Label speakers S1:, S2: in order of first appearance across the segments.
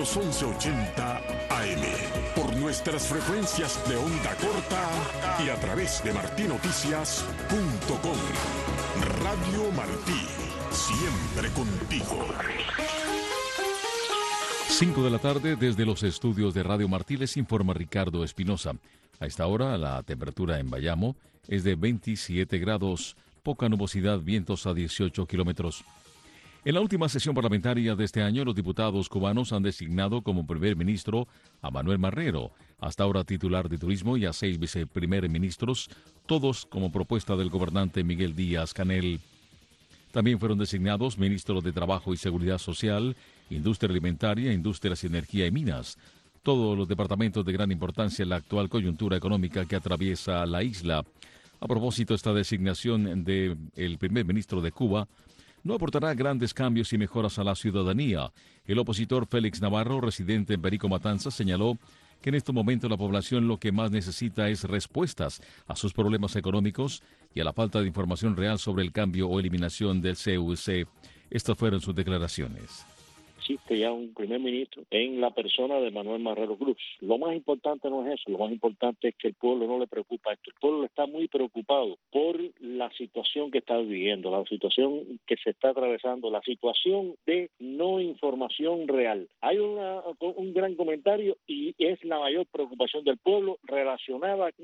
S1: los 1180 AM, por nuestras frecuencias de onda corta y a través de martinoticias.com. Radio Martí, siempre contigo.
S2: 5 de la tarde desde los estudios de Radio Martí les informa Ricardo Espinosa. A esta hora la temperatura en Bayamo es de 27 grados, poca nubosidad, vientos a 18 kilómetros. En la última sesión parlamentaria de este año, los diputados cubanos han designado como primer ministro a Manuel Marrero, hasta ahora titular de Turismo, y a 6 viceprimer ministros, todos como propuesta del gobernante Miguel Díaz-Canel. También fueron designados ministros de Trabajo y Seguridad Social, Industria Alimentaria, Industrias, Energía y Minas, todos los departamentos de gran importancia en la actual coyuntura económica que atraviesa la isla. A propósito, esta designación del primer ministro de Cuba no aportará grandes cambios y mejoras a la ciudadanía. El opositor Félix Navarro, residente en Perico Matanzas, señaló que en este momento la población lo que más necesita es respuestas a sus problemas económicos y a la falta de información real sobre el cambio o eliminación del CUC. Estas fueron sus declaraciones.
S3: Existe ya un primer ministro en la persona de Manuel Marrero Cruz. Lo más importante no es eso, lo más importante es que el pueblo no le preocupa esto. El pueblo está muy preocupado por la situación que está viviendo, la situación que se está atravesando, la situación de no información real. Hay un gran comentario y es la mayor preocupación del pueblo relacionado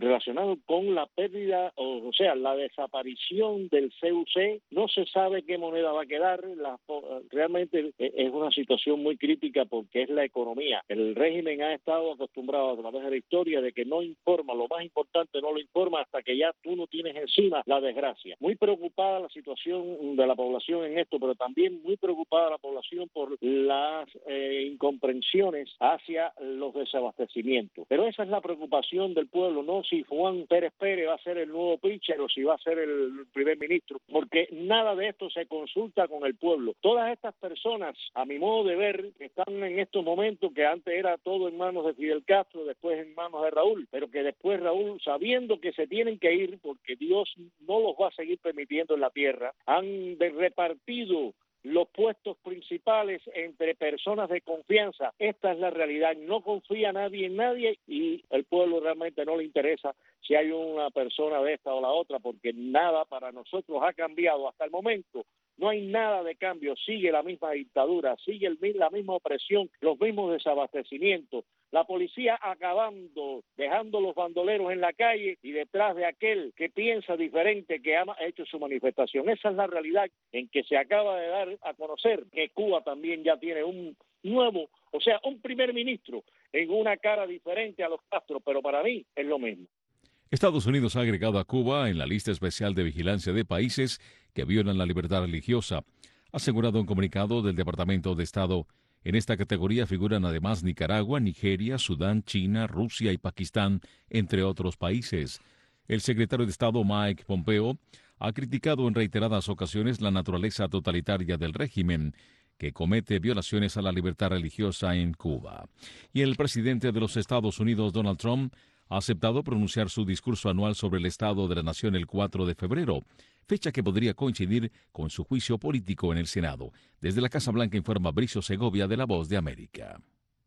S3: con la pérdida, o sea, la desaparición del CUC. No se sabe qué moneda va a quedar, realmente es una situación muy crítica porque es la economía. El régimen ha estado acostumbrado a través de la historia de que no informa, lo más importante no lo informa hasta que ya tú no tienes encima la desgracia. Muy preocupada la situación de la población en esto, pero también muy preocupada la población por las incomprensiones hacia los desabastecimientos. Pero esa es la preocupación del pueblo, no si Juan Pérez Pérez va a ser el nuevo pitcher o si va a ser el primer ministro, porque nada de esto se consulta con el pueblo. Todas estas personas, a mi modo de ver, están en estos momentos que antes era todo en manos de Fidel Castro, después en manos de Raúl, pero que después Raúl, sabiendo que se tienen que ir porque Dios no los va a seguir permitiendo en la tierra, han repartido los puestos principales entre personas de confianza. Esta es la realidad. No confía nadie en nadie y el pueblo realmente no le interesa si hay una persona de esta o la otra, porque nada para nosotros ha cambiado hasta el momento. No hay nada de cambio, sigue la misma dictadura, sigue la misma opresión, los mismos desabastecimientos, la policía acabando, dejando los bandoleros en la calle y detrás de aquel que piensa diferente, que ha hecho su manifestación. Esa es la realidad en que se acaba de dar a conocer que Cuba también ya tiene un nuevo, o sea, un primer ministro en una cara diferente a los Castro, pero para mí es lo mismo.
S2: Estados Unidos ha agregado a Cuba en la lista especial de vigilancia de países que violan la libertad religiosa, ha asegurado un comunicado del Departamento de Estado. En esta categoría figuran además Nicaragua, Nigeria, Sudán, China, Rusia y Pakistán, entre otros países. El secretario de Estado Mike Pompeo ha criticado en reiteradas ocasiones la naturaleza totalitaria del régimen, que comete violaciones a la libertad religiosa en Cuba. Y el presidente de los Estados Unidos, Donald Trump, ha aceptado pronunciar su discurso anual sobre el estado de la nación el 4 de febrero, fecha que podría coincidir con su juicio político en el Senado. Desde la Casa Blanca informa Bricio Segovia de La Voz de América.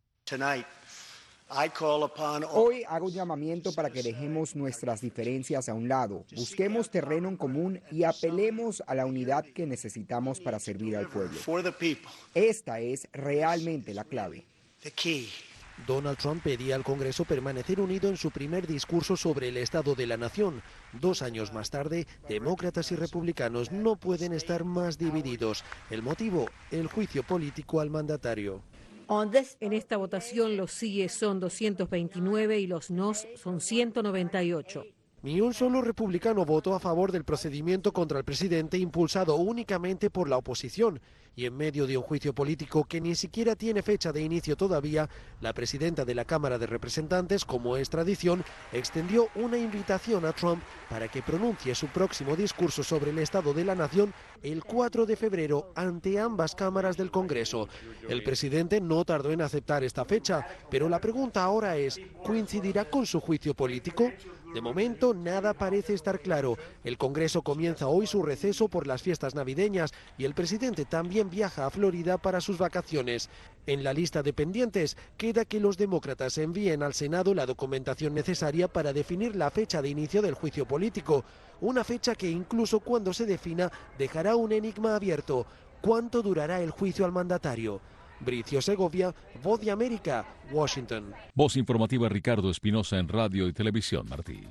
S4: Hoy hago un llamamiento para que dejemos nuestras diferencias a un lado, busquemos terreno en común y apelemos a la unidad que necesitamos para servir al pueblo. Esta es realmente la clave.
S5: Donald Trump pedía al Congreso permanecer unido en su primer discurso sobre el estado de la nación. 2 años más tarde, demócratas y republicanos no pueden estar más divididos. El motivo, el juicio político al mandatario.
S6: En esta votación los síes son 229 y los nos son 198.
S5: Ni un solo republicano votó a favor del procedimiento contra el presidente impulsado únicamente por la oposición. Y en medio de un juicio político que ni siquiera tiene fecha de inicio todavía, la presidenta de la Cámara de Representantes, como es tradición, extendió una invitación a Trump para que pronuncie su próximo discurso sobre el estado de la nación el 4 de febrero ante ambas cámaras del Congreso. El presidente no tardó en aceptar esta fecha, pero la pregunta ahora es, ¿coincidirá con su juicio político? De momento, nada parece estar claro. El Congreso comienza hoy su receso por las fiestas navideñas y el presidente también viaja a Florida para sus vacaciones. En la lista de pendientes queda que los demócratas envíen al Senado la documentación necesaria para definir la fecha de inicio del juicio político. Una fecha que incluso cuando se defina dejará un enigma abierto. ¿Cuánto durará el juicio al mandatario? Bricio Segovia, Voz de América, Washington.
S2: Voz informativa Ricardo Espinosa en radio y televisión, Martí.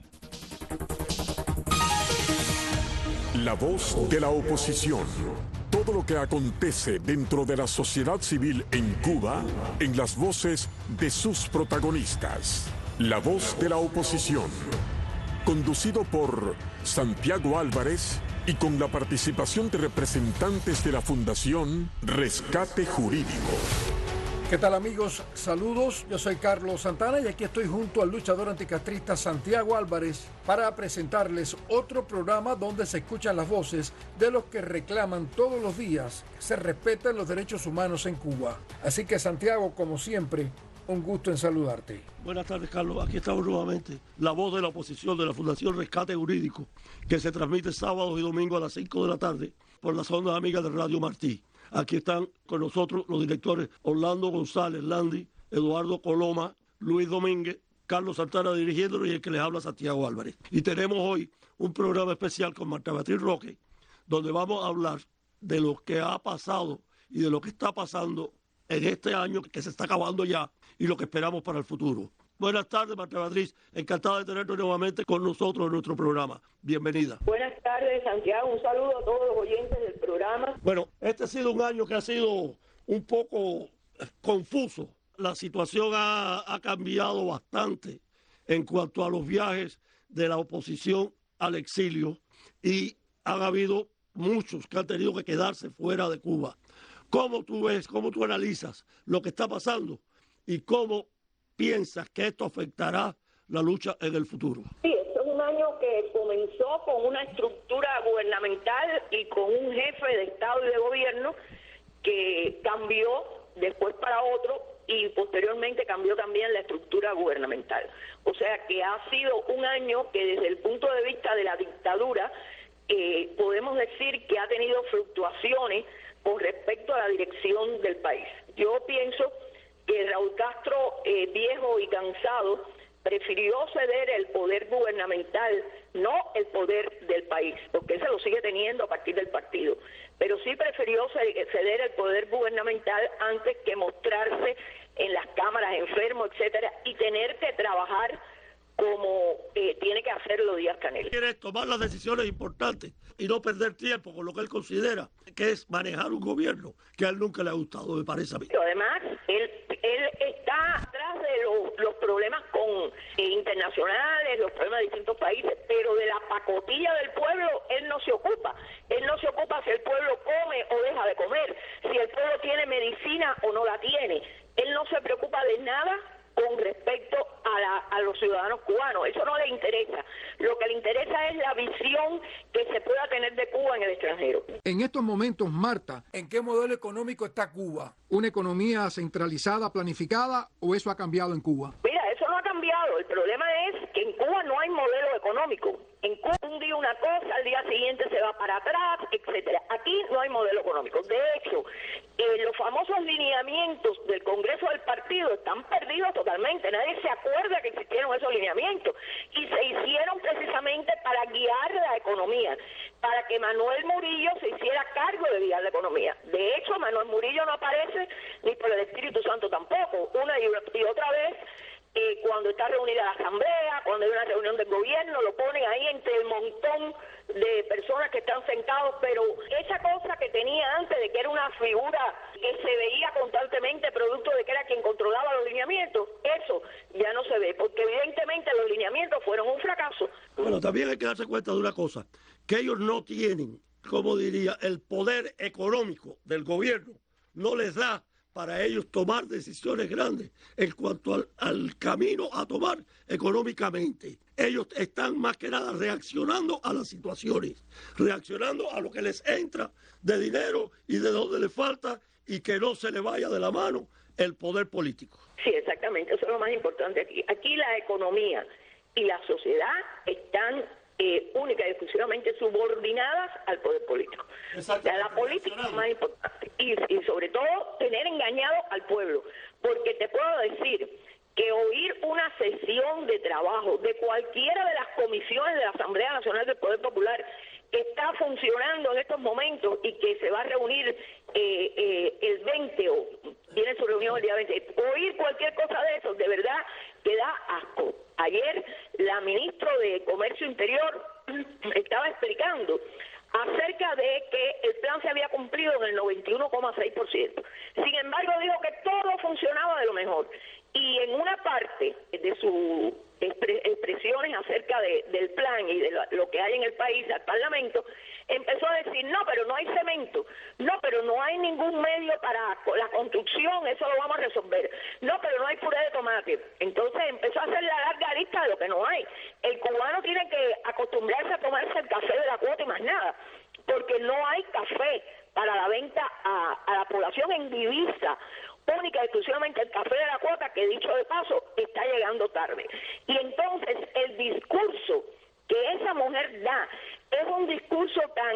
S1: La voz de la oposición. Todo lo que acontece dentro de la sociedad civil en Cuba, en las voces de sus protagonistas. La voz de la oposición. Conducido por Santiago Álvarez y con la participación de representantes de la Fundación Rescate Jurídico.
S7: ¿Qué tal, amigos? Saludos, yo soy Carlos Santana y aquí estoy junto al luchador anticastrista Santiago Álvarez para presentarles otro programa donde se escuchan las voces de los que reclaman todos los días que se respeten los derechos humanos en Cuba. Así que, Santiago, como siempre, un gusto en saludarte.
S8: Buenas tardes, Carlos. Aquí estamos nuevamente. La voz de la oposición de la Fundación Rescate Jurídico, que se transmite sábados y domingos a las 5 de la tarde por las ondas amigas de Radio Martí. Aquí están con nosotros los directores Orlando González Landi, Eduardo Coloma, Luis Domínguez, Carlos Santana dirigiéndolo y el que les habla Santiago Álvarez. Y tenemos hoy un programa especial con Marta Beatriz Roque, donde vamos a hablar de lo que ha pasado y de lo que está pasando en este año que se está acabando ya y lo que esperamos para el futuro. Buenas tardes, Marta Beatriz. Encantada de tenerte nuevamente con nosotros en nuestro programa. Bienvenida.
S9: Buenas tardes, Santiago. Un saludo a todos los oyentes del programa.
S8: Bueno, este ha sido un año que ha sido un poco confuso. La situación ha cambiado bastante en cuanto a los viajes de la oposición al exilio y han habido muchos que han tenido que quedarse fuera de Cuba. ¿Cómo tú ves, cómo tú analizas lo que está pasando y cómo piensas que esto afectará la lucha en el futuro?
S9: Sí, esto es un año que comenzó con una estructura gubernamental y con un jefe de Estado y de gobierno que cambió después para otro y posteriormente cambió también la estructura gubernamental. O sea que ha sido un año que desde el punto de vista de la dictadura podemos decir que ha tenido fluctuaciones con respecto a la dirección del país. Yo pienso que Raúl Castro, viejo y cansado, prefirió ceder el poder gubernamental, no el poder del país, porque ese lo sigue teniendo a partir del partido, pero sí prefirió ceder el poder gubernamental antes que mostrarse en las cámaras enfermo, etcétera, y tener que trabajar como tiene que hacerlo Díaz-Canel.
S8: Quiere tomar las decisiones importantes y no perder tiempo con lo que él considera que es manejar un gobierno que a él nunca le ha gustado, me parece a mí.
S9: Además, él está atrás de los problemas internacionales, los problemas de distintos países, pero de la pacotilla del pueblo él no se ocupa. Él no se ocupa si el pueblo come o deja de comer, si el pueblo tiene medicina o no la tiene. Él no se preocupa de nada con respecto a los ciudadanos cubanos. Eso no le interesa. Lo que le interesa es la visión que se pueda tener de Cuba en el extranjero.
S7: En estos momentos, Marta, ¿en qué modelo económico está Cuba? ¿Una economía centralizada, planificada, o eso ha cambiado en Cuba?
S9: Mira, eso no ha cambiado. El problema es que en Cuba no hay modelo económico. En Cuba un día una cosa, al día siguiente se va para atrás, etcétera. Aquí no hay modelo económico. De hecho, los famosos lineamientos del Congreso del partido están perdidos totalmente. Nadie se acuerda que existieron esos lineamientos y se hicieron precisamente para guiar la economía, para que Manuel Murillo se hiciera cargo de guiar la economía. De hecho, Manuel Murillo no aparece ni por el Espíritu Santo tampoco. Una y otra vez, cuando está reunida la asamblea, cuando hay una reunión del gobierno, lo ponen ahí entre el montón de personas que están sentados, pero esa cosa que tenía antes de que era una figura que se veía constantemente producto de que era quien controlaba los lineamientos, eso ya no se ve, porque evidentemente los lineamientos fueron un fracaso.
S8: Bueno, también hay que darse cuenta de una cosa, que ellos no tienen, como diría, el poder económico del gobierno, no les da para ellos tomar decisiones grandes en cuanto al camino a tomar económicamente. Ellos están más que nada reaccionando a las situaciones, reaccionando a lo que les entra de dinero y de donde les falta y que no se le vaya de la mano el poder político.
S9: Sí, exactamente, eso es lo más importante aquí. Aquí la economía y la sociedad están única y exclusivamente subordinadas al poder político. La política es más importante y sobre todo tener engañado al pueblo, porque te puedo decir que oír una sesión de trabajo de cualquiera de las comisiones de la Asamblea Nacional del Poder Popular que está funcionando en estos momentos y que se va a reunir el 20 o tiene su reunión el día 20, oír cualquier cosa de eso, de verdad que da asco. Ayer la ministra de Comercio Interior estaba explicando acerca de que el plan se había cumplido en el 91,6%. Sin embargo, dijo que todo funcionaba de lo mejor. Y en una parte de sus expresiones acerca del plan y de lo que hay en el país al Parlamento, empezó a decir, no, pero no hay cemento, no, pero no hay ningún medio para la construcción, eso lo vamos a resolver, no, pero no hay puré de tomate. Entonces empezó a hacer la larga lista de lo que no hay. El cubano tiene que acostumbrarse a tomarse el café de la cuota y más nada, porque no hay café para la venta a la población en divisa, única y exclusivamente el café de la cuota, que dicho de paso, está llegando tarde. Y entonces el discurso que esa mujer da es un discurso tan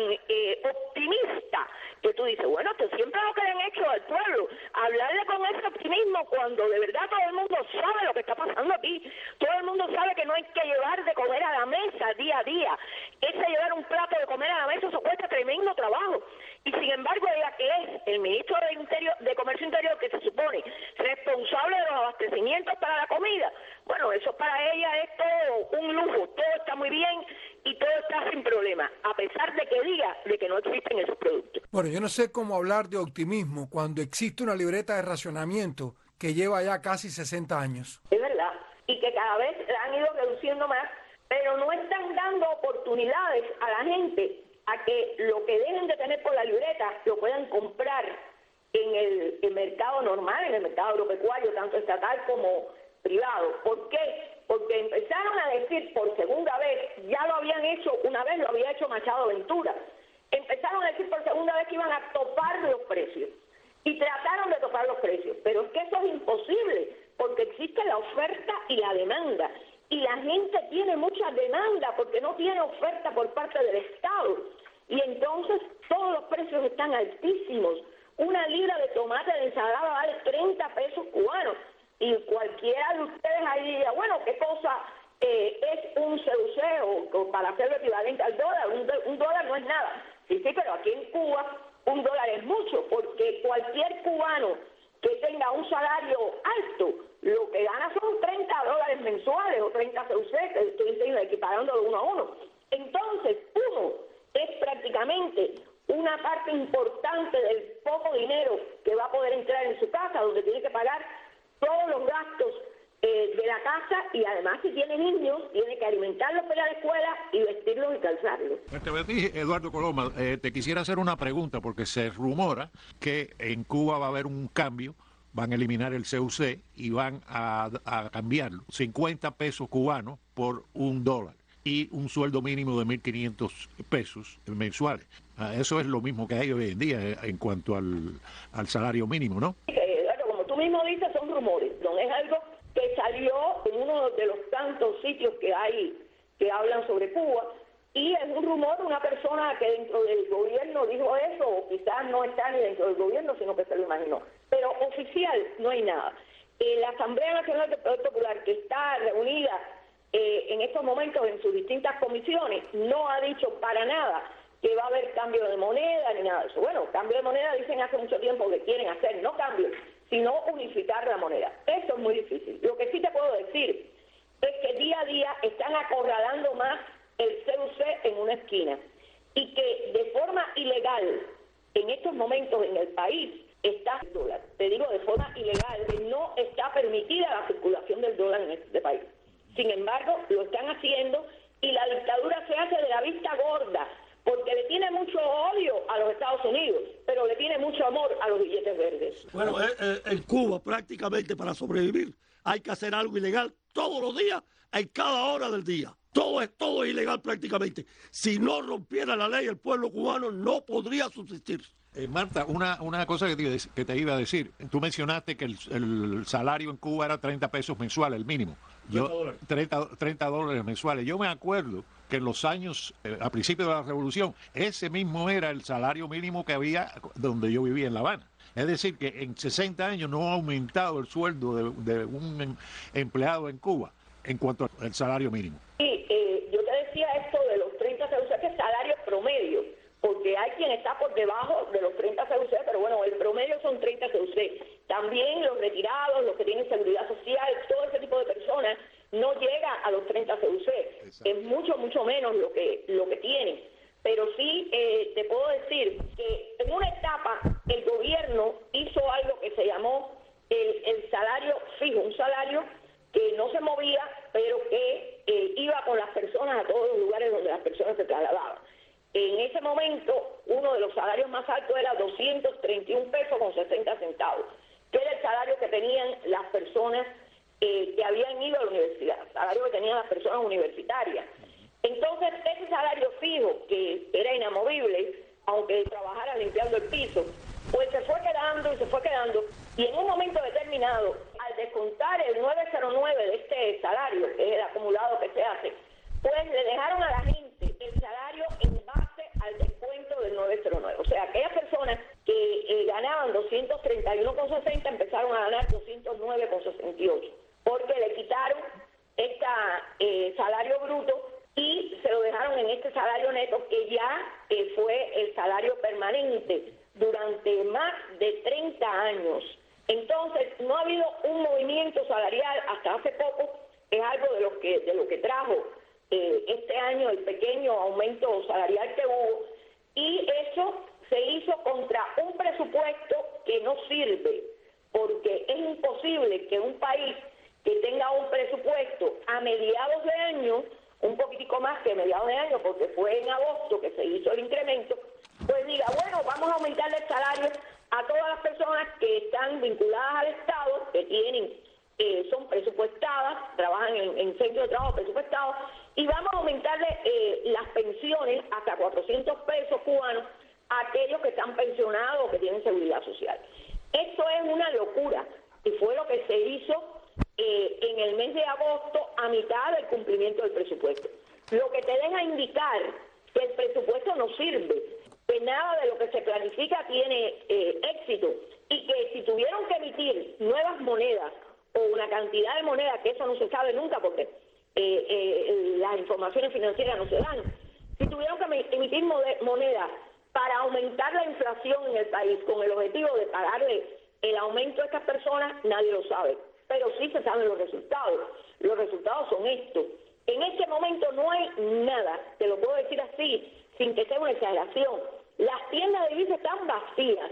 S9: optimista que tú dices, bueno, esto siempre es lo que le han hecho al pueblo, hablarle con ese optimismo cuando de verdad todo el mundo sabe lo que está pasando aquí, todo el mundo sabe que no hay que llevar de comer a la mesa día a día, ese llevar un plato de comer a la mesa, eso cuesta tremendo trabajo, y sin embargo ella que es el ministro de Comercio Interior, que se supone responsable de los abastecimientos para la comida, bueno, eso para ella es todo un lujo, todo está muy bien y todo está sin problema, a pesar de que diga de que no existen esos productos.
S7: Bueno, yo no sé cómo hablar de optimismo cuando existe una libreta de racionamiento que lleva ya casi 60 años.
S9: Es verdad, y que cada vez la han ido reduciendo más, pero no están dando oportunidades a la gente a que lo que dejen de tener por la libreta lo puedan comprar en el mercado normal, en el mercado agropecuario, tanto estatal como privado. ¿Por qué? Porque empezaron a decir por segunda vez, ya lo habían hecho, una vez lo había hecho Machado Ventura, empezaron a decir por segunda vez que iban a topar los precios y trataron de topar los precios, pero es que eso es imposible porque existe la oferta y la demanda y la gente tiene mucha demanda porque no tiene oferta por parte del Estado y entonces todos los precios están altísimos. Una libra de tomate de ensalada vale 30 pesos cubanos y cualquiera de ustedes ahí diría, bueno, ¿qué cosa es un CUC o para hacerlo equivalente al dólar? Un dólar no es nada. Sí, pero aquí en Cuba $1 es mucho, porque cualquier cubano que tenga un salario alto, lo que gana son $30 mensuales o 30 CUC, que estoy equiparándolo uno a uno. Entonces, uno es prácticamente una parte importante del poco dinero que va a poder entrar en su casa, donde tiene que pagar todos los gastos de la casa y además si tiene niños, tiene que alimentarlos para la escuela y vestirlos y calzarlos.
S10: Eduardo Coloma, te quisiera hacer una pregunta porque se rumora que en Cuba va a haber un cambio, van a eliminar el CUC y van a cambiarlo, 50 pesos cubanos por $1 y un sueldo mínimo de 1.500 pesos mensuales. Eso es lo mismo que hay hoy en día en cuanto al salario mínimo, ¿no?
S9: Eduardo, como tú mismo dices, son rumores, no es algo que salió en uno de los tantos sitios que hay que hablan sobre Cuba, y es un rumor de una persona que dentro del gobierno dijo eso, o quizás no está ni dentro del gobierno, sino que se lo imaginó. Pero oficial no hay nada. La Asamblea Nacional del Poder Popular, que está reunida en estos momentos en sus distintas comisiones, no ha dicho para nada que va a haber cambio de moneda ni nada de eso. Bueno, cambio de moneda dicen hace mucho tiempo que quieren hacer, no cambio, sino unificar la moneda. Eso es muy difícil. Lo que sí te puedo decir es que día a día están acorralando más el CUC en una esquina y que de forma ilegal en estos momentos en el país está el dólar. Te digo de forma ilegal, que no está permitida la circulación del dólar en este país. Sin embargo, lo están haciendo y la dictadura se hace de la vista gorda porque le tiene mucho odio a los Estados Unidos, pero le tiene mucho amor a los billetes verdes.
S8: Bueno, en Cuba prácticamente para sobrevivir hay que hacer algo ilegal todos los días, en cada hora del día. Todo es ilegal prácticamente. Si no rompiera la ley, el pueblo cubano no podría subsistir.
S10: Marta, una cosa que te iba a decir. Tú mencionaste que el salario en Cuba era 30 pesos mensuales, el mínimo. 30 dólares mensuales. Yo me acuerdo que en los años, a principios de la Revolución, ese mismo era el salario mínimo que había donde yo vivía en La Habana. Es decir, que en 60 años no ha aumentado el sueldo de un empleado en Cuba en cuanto al salario mínimo.
S9: Sí, yo te decía esto de los 30 CUC, que es salario promedio, porque hay quien está por debajo de los 30 CUC, pero bueno, el promedio son 30 CUC. También los retirados, los que tienen seguridad social, todo ese tipo de personas no llega a los 30 CUC. Exacto. Es mucho, mucho menos lo que tienen. Pero sí te puedo decir que en una etapa el gobierno hizo algo que se llamó el salario fijo, un salario que no se movía, pero que iba con las personas a todos los lugares donde las personas se trasladaban. En ese momento, uno de los salarios más altos era 231 pesos con 60 centavos, que era el salario que tenían las personas que habían ido a la universidad, el salario que tenían las personas universitarias. Entonces, ese salario fijo, que era inamovible, aunque trabajara limpiando el piso, pues se fue quedando, y en un momento determinado, al descontar el 909 de este salario, que es el acumulado que se hace, pues le dejaron a la gente el salario en base al descuento del 909. O sea, aquellas personas que ganaban 231,60 empezaron a ganar 209,68, porque le quitaron este salario bruto y se lo dejaron en este salario neto, que ya fue el salario permanente durante más de 30 años. Entonces, no ha habido un movimiento salarial hasta hace poco, es algo de lo que trajo este año el pequeño aumento salarial que hubo, y eso se hizo contra un presupuesto que no sirve, porque es imposible que un país que tenga un presupuesto a mediados de año, un poquitico más que mediados de año, porque fue en agosto que se hizo el incremento, pues diga, bueno, vamos a aumentarle el salario a todas las personas que están vinculadas al Estado, que tienen, son presupuestadas, trabajan en centros de trabajo presupuestados, y vamos a aumentarle las pensiones hasta 400 pesos cubanos a aquellos que están pensionados o que tienen seguridad social. Esto es una locura, y fue lo que se hizo en el mes de agosto, a mitad del cumplimiento del presupuesto. Lo que te deja indicar que el presupuesto no sirve, que nada de lo que se planifica tiene éxito, y que si tuvieron que emitir nuevas monedas o una cantidad de monedas, que eso no se sabe nunca porque las informaciones financieras no se dan, si tuvieron que emitir monedas para aumentar la inflación en el país con el objetivo de pagarle el aumento a estas personas, nadie lo sabe. Pero sí se saben los resultados. Los resultados son estos. En este momento no hay nada, te lo puedo decir así, sin que sea una exageración. Las tiendas de divisas están vacías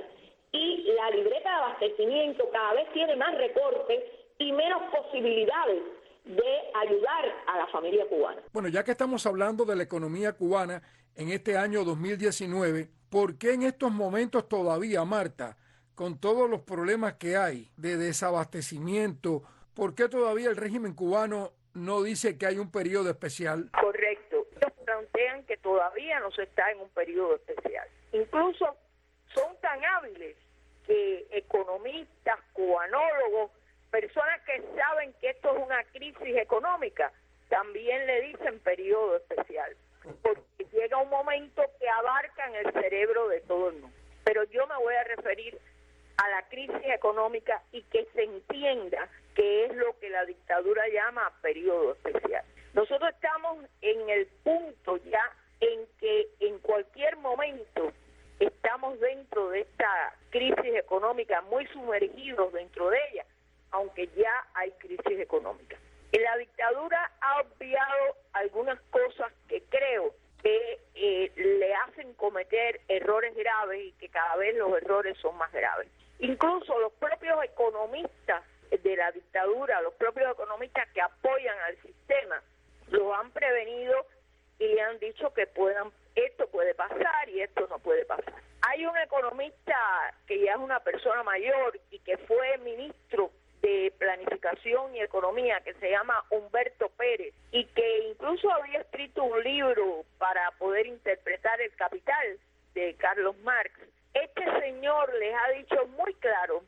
S9: y la libreta de abastecimiento cada vez tiene más recortes y menos posibilidades de ayudar a la familia cubana.
S7: Bueno, ya que estamos hablando de la economía cubana en este año 2019, ¿por qué en estos momentos todavía, Marta, con todos los problemas que hay de desabastecimiento, por qué todavía el régimen cubano no dice que hay un periodo especial?
S9: Correcto. Ellos plantean que todavía no se está en un periodo especial. Incluso son tan hábiles que economistas, cubanólogos, personas que saben que esto es una crisis económica, también le dicen periodo especial, porque llega un momento que abarcan el cerebro de todo el mundo. Pero yo me voy a referir a la crisis económica y que se entienda que es lo que la dictadura llama periodo especial. Nosotros estamos en el punto ya en que en cualquier momento estamos dentro de esta crisis económica, muy sumergidos dentro de ella, aunque ya hay crisis económica. La dictadura ha obviado algunas cosas que creo que le hacen cometer errores graves y que cada vez los errores son más graves. Incluso los propios economistas de la dictadura, los propios economistas que apoyan al sistema, lo han prevenido y le han dicho que esto puede pasar y esto no puede pasar. Hay un economista que ya es una persona mayor y que fue ministro de Planificación y Economía, que se llama Humberto Pérez, y que incluso había escrito un libro para poder interpretar El Capital de Carlos Marx, Este señor les ha dicho muy claro,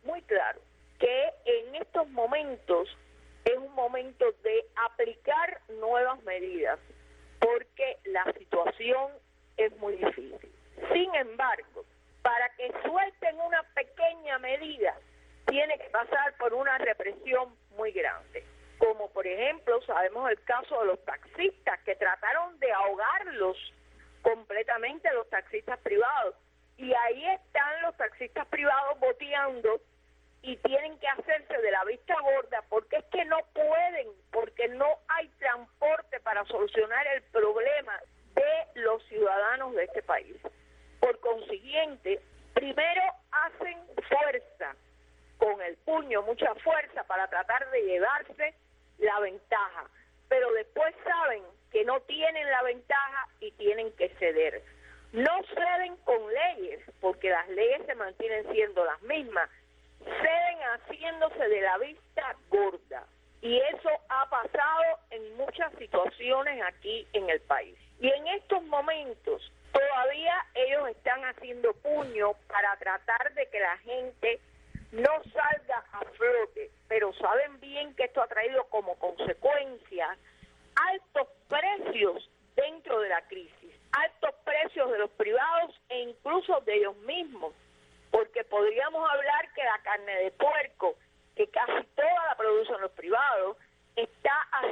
S9: que en estos momentos es un momento de aplicar nuevas medidas, porque la situación es muy difícil. Sin embargo, para que suelten una pequeña medida, tiene que pasar por una represión muy grande. Como por ejemplo, sabemos el caso de los taxistas, que trataron de ahogarlos completamente, los taxistas privados. Y ahí están los taxistas privados boteando y tienen que hacerse de la vista gorda, porque es que no pueden, porque no hay transporte para solucionar el problema de los ciudadanos de este país. Por consiguiente, primero hacen fuerza, con el puño, mucha fuerza para tratar de llevarse la ventaja, pero después saben que no tienen la ventaja y tienen que ceder. No ceden con leyes, porque las leyes se mantienen siendo las mismas, ceden haciéndose de la vista gorda, y eso ha pasado en muchas situaciones aquí en el país. Y en estos momentos todavía ellos están haciendo puño para tratar de que la gente no salga a flote, pero saben bien que esto ha traído como consecuencia altos precios dentro de la crisis, altos precios de los privados e incluso de ellos mismos, porque podríamos hablar que la carne de puerco, que casi toda la producen los privados, está a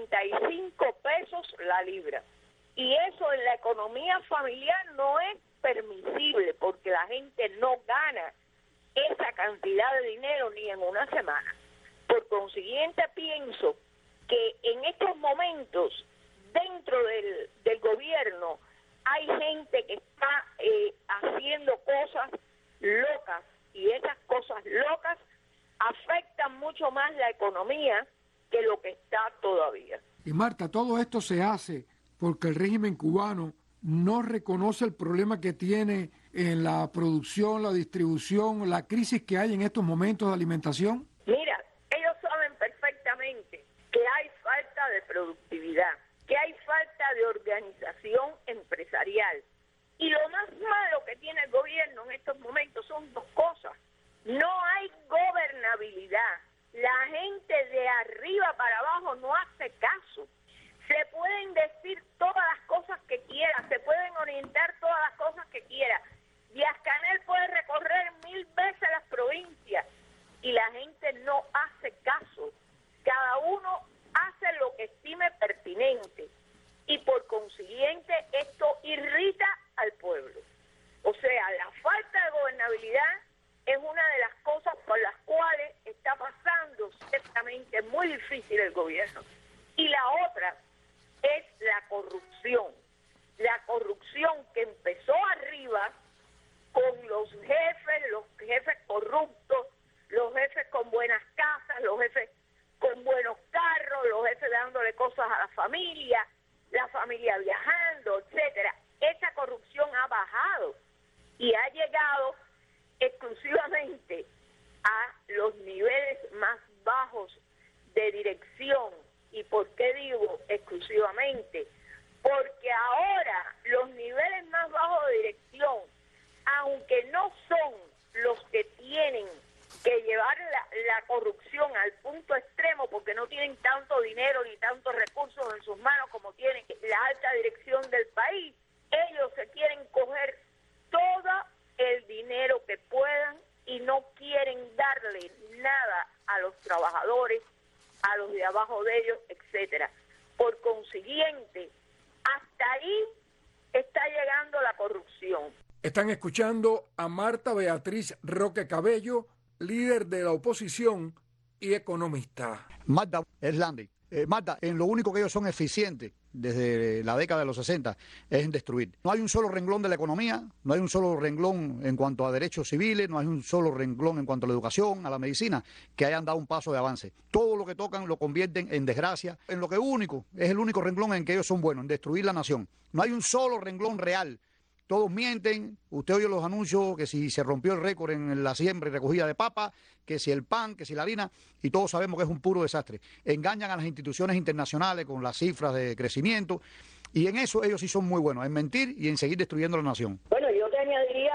S9: 75 pesos la libra. Y eso en la economía familiar no es permisible, porque la gente no gana esa cantidad de dinero ni en una semana. Por consiguiente, pienso que en estos momentos, dentro del gobierno, hay gente que está haciendo cosas locas, y esas cosas locas afectan mucho más la economía que lo que está todavía.
S7: Y Marta, todo esto se hace porque el régimen cubano no reconoce el problema que tiene en la producción, la distribución, la crisis que hay en estos momentos de alimentación.
S9: Mira, ellos saben perfectamente que hay falta de productividad, que hay falta de organización empresarial. Y lo más malo que tiene el gobierno en estos momentos son dos cosas. No hay gobernabilidad. La gente de arriba para abajo no hace caso. Se pueden decir todas las cosas que quiera, se pueden orientar todas las cosas que quiera. Díaz-Canel puede recorrer 1000 veces las provincias y la gente no hace caso. Cada uno hace lo que estime pertinente y por consiguiente esto irrita al pueblo. O sea, la falta de gobernabilidad es una de las cosas por las cuales está pasando ciertamente muy difícil el gobierno. Y la otra es la corrupción que empezó arriba con los jefes corruptos, los jefes con buenas casas, los jefes con buenos carros, los jefes dándole cosas a la familia viajando, etcétera. Esa corrupción ha bajado y ha llegado exclusivamente a los niveles más bajos de dirección. ¿Y por qué digo exclusivamente? Porque ahora los niveles más bajos de dirección, aunque no son los que tienen que llevar la corrupción al punto extremo, porque no tienen tanto dinero ni tantos recursos en sus manos como tiene la alta dirección del país, ellos se quieren coger todo el dinero que puedan y no quieren darle nada a los trabajadores, a los de abajo de ellos, etcétera. Por consiguiente, hasta ahí está llegando la corrupción.
S7: Están escuchando a Marta Beatriz Roque Cabello, líder de la oposición y economista.
S11: Marta es Landy. Marta, en lo único que ellos son eficientes desde la década de los 60 es en destruir. No hay un solo renglón de la economía, no hay un solo renglón en cuanto a derechos civiles, no hay un solo renglón en cuanto a la educación, a la medicina, que hayan dado un paso de avance. Todo lo que tocan lo convierten en desgracia. En lo que único, es el único renglón en que ellos son buenos, en destruir la nación. No hay un solo renglón real. Todos mienten, usted oye los anuncios que si se rompió el récord en la siembra y recogida de papa, que si el pan, que si la harina, y todos sabemos que es un puro desastre. Engañan a las instituciones internacionales con las cifras de crecimiento, y en eso ellos sí son muy buenos, en mentir y en seguir destruyendo la nación.
S9: Bueno, yo te añadiría algo más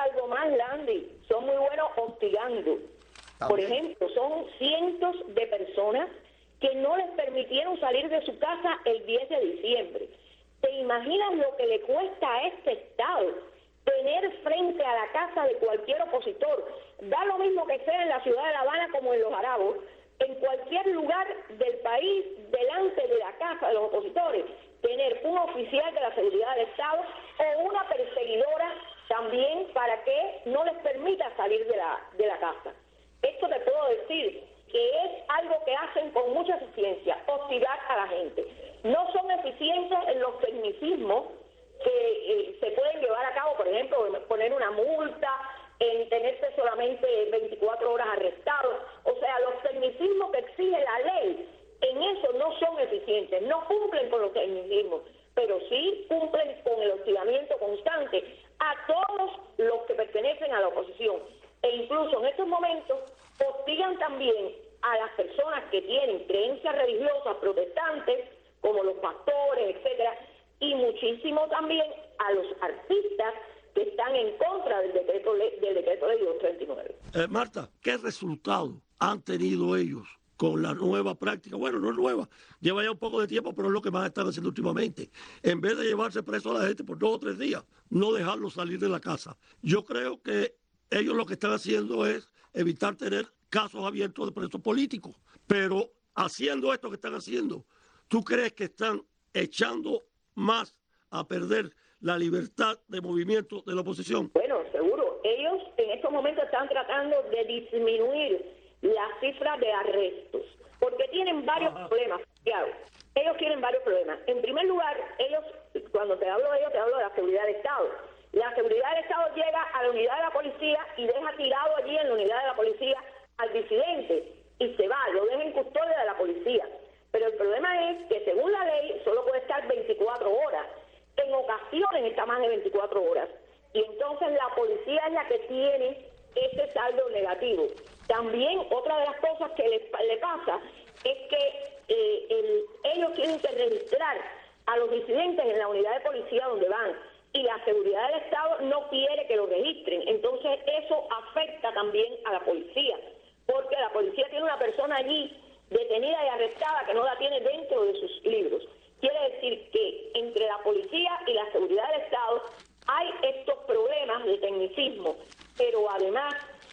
S9: buenas, Landy, son muy buenos hostigando. Por ejemplo, son cientos de personas que no les permitieron salir de su casa el 10 de diciembre. ¿Te imaginas lo que le cuesta a este Estado tener frente a la casa de cualquier opositor? Da lo mismo que sea en la ciudad de La Habana como en Los Arabos, en cualquier lugar del país, delante de la casa de los opositores, tener un oficial de la seguridad del Estado o una perseguidora también para que no les permita salir de la casa. Esto te puedo decir que es algo que hacen con mucha eficiencia, hostigar a la gente. No son eficientes en los tecnicismos que se pueden llevar a cabo, por ejemplo, poner una multa, en tenerse solamente 24 horas arrestados. O sea, los tecnicismos que exige la ley, en eso no son eficientes, no cumplen con los tecnicismos, pero sí cumplen con el hostigamiento constante a todos los que pertenecen a la oposición. E incluso en estos momentos hostigan también a las personas que tienen creencias religiosas protestantes, como los pastores, etcétera, y muchísimo también a los artistas que están en contra del decreto ley 239.
S8: Marta, ¿qué resultado han tenido ellos con la nueva práctica? Bueno, no es nueva, lleva ya un poco de tiempo, pero es lo que más están haciendo últimamente. En vez de llevarse preso a la gente por 2 o 3 días, no dejarlos salir de la casa. Yo creo que ellos lo que están haciendo es evitar tener casos abiertos de presos políticos. Pero haciendo esto que están haciendo, ¿tú crees que están echando más a perder la libertad de movimiento de la oposición?
S9: Bueno, seguro. Ellos en estos momentos están tratando de disminuir las cifras de arrestos, porque tienen varios problemas. Ellos tienen varios problemas. En primer lugar, ellos, cuando te hablo de ellos, te hablo de la seguridad del Estado. La seguridad del Estado llega a la unidad de la policía y deja tirado allí en la unidad de la policía al disidente y se va, lo deja en custodia de la policía. Pero el problema es que según la ley solo puede estar 24 horas. En ocasiones está más de 24 horas. Y entonces la policía es la que tiene ese saldo negativo. También otra de las cosas que le pasa es que ellos tienen que registrar a los disidentes en la unidad de policía donde van. Y la seguridad del Estado no quiere que lo registren. Entonces eso afecta también a la policía, porque la policía tiene una persona allí detenida y arrestada que no la tiene dentro de sus libros. Quiere decir que entre la policía y la seguridad del Estado hay estos problemas de tecnicismo, pero además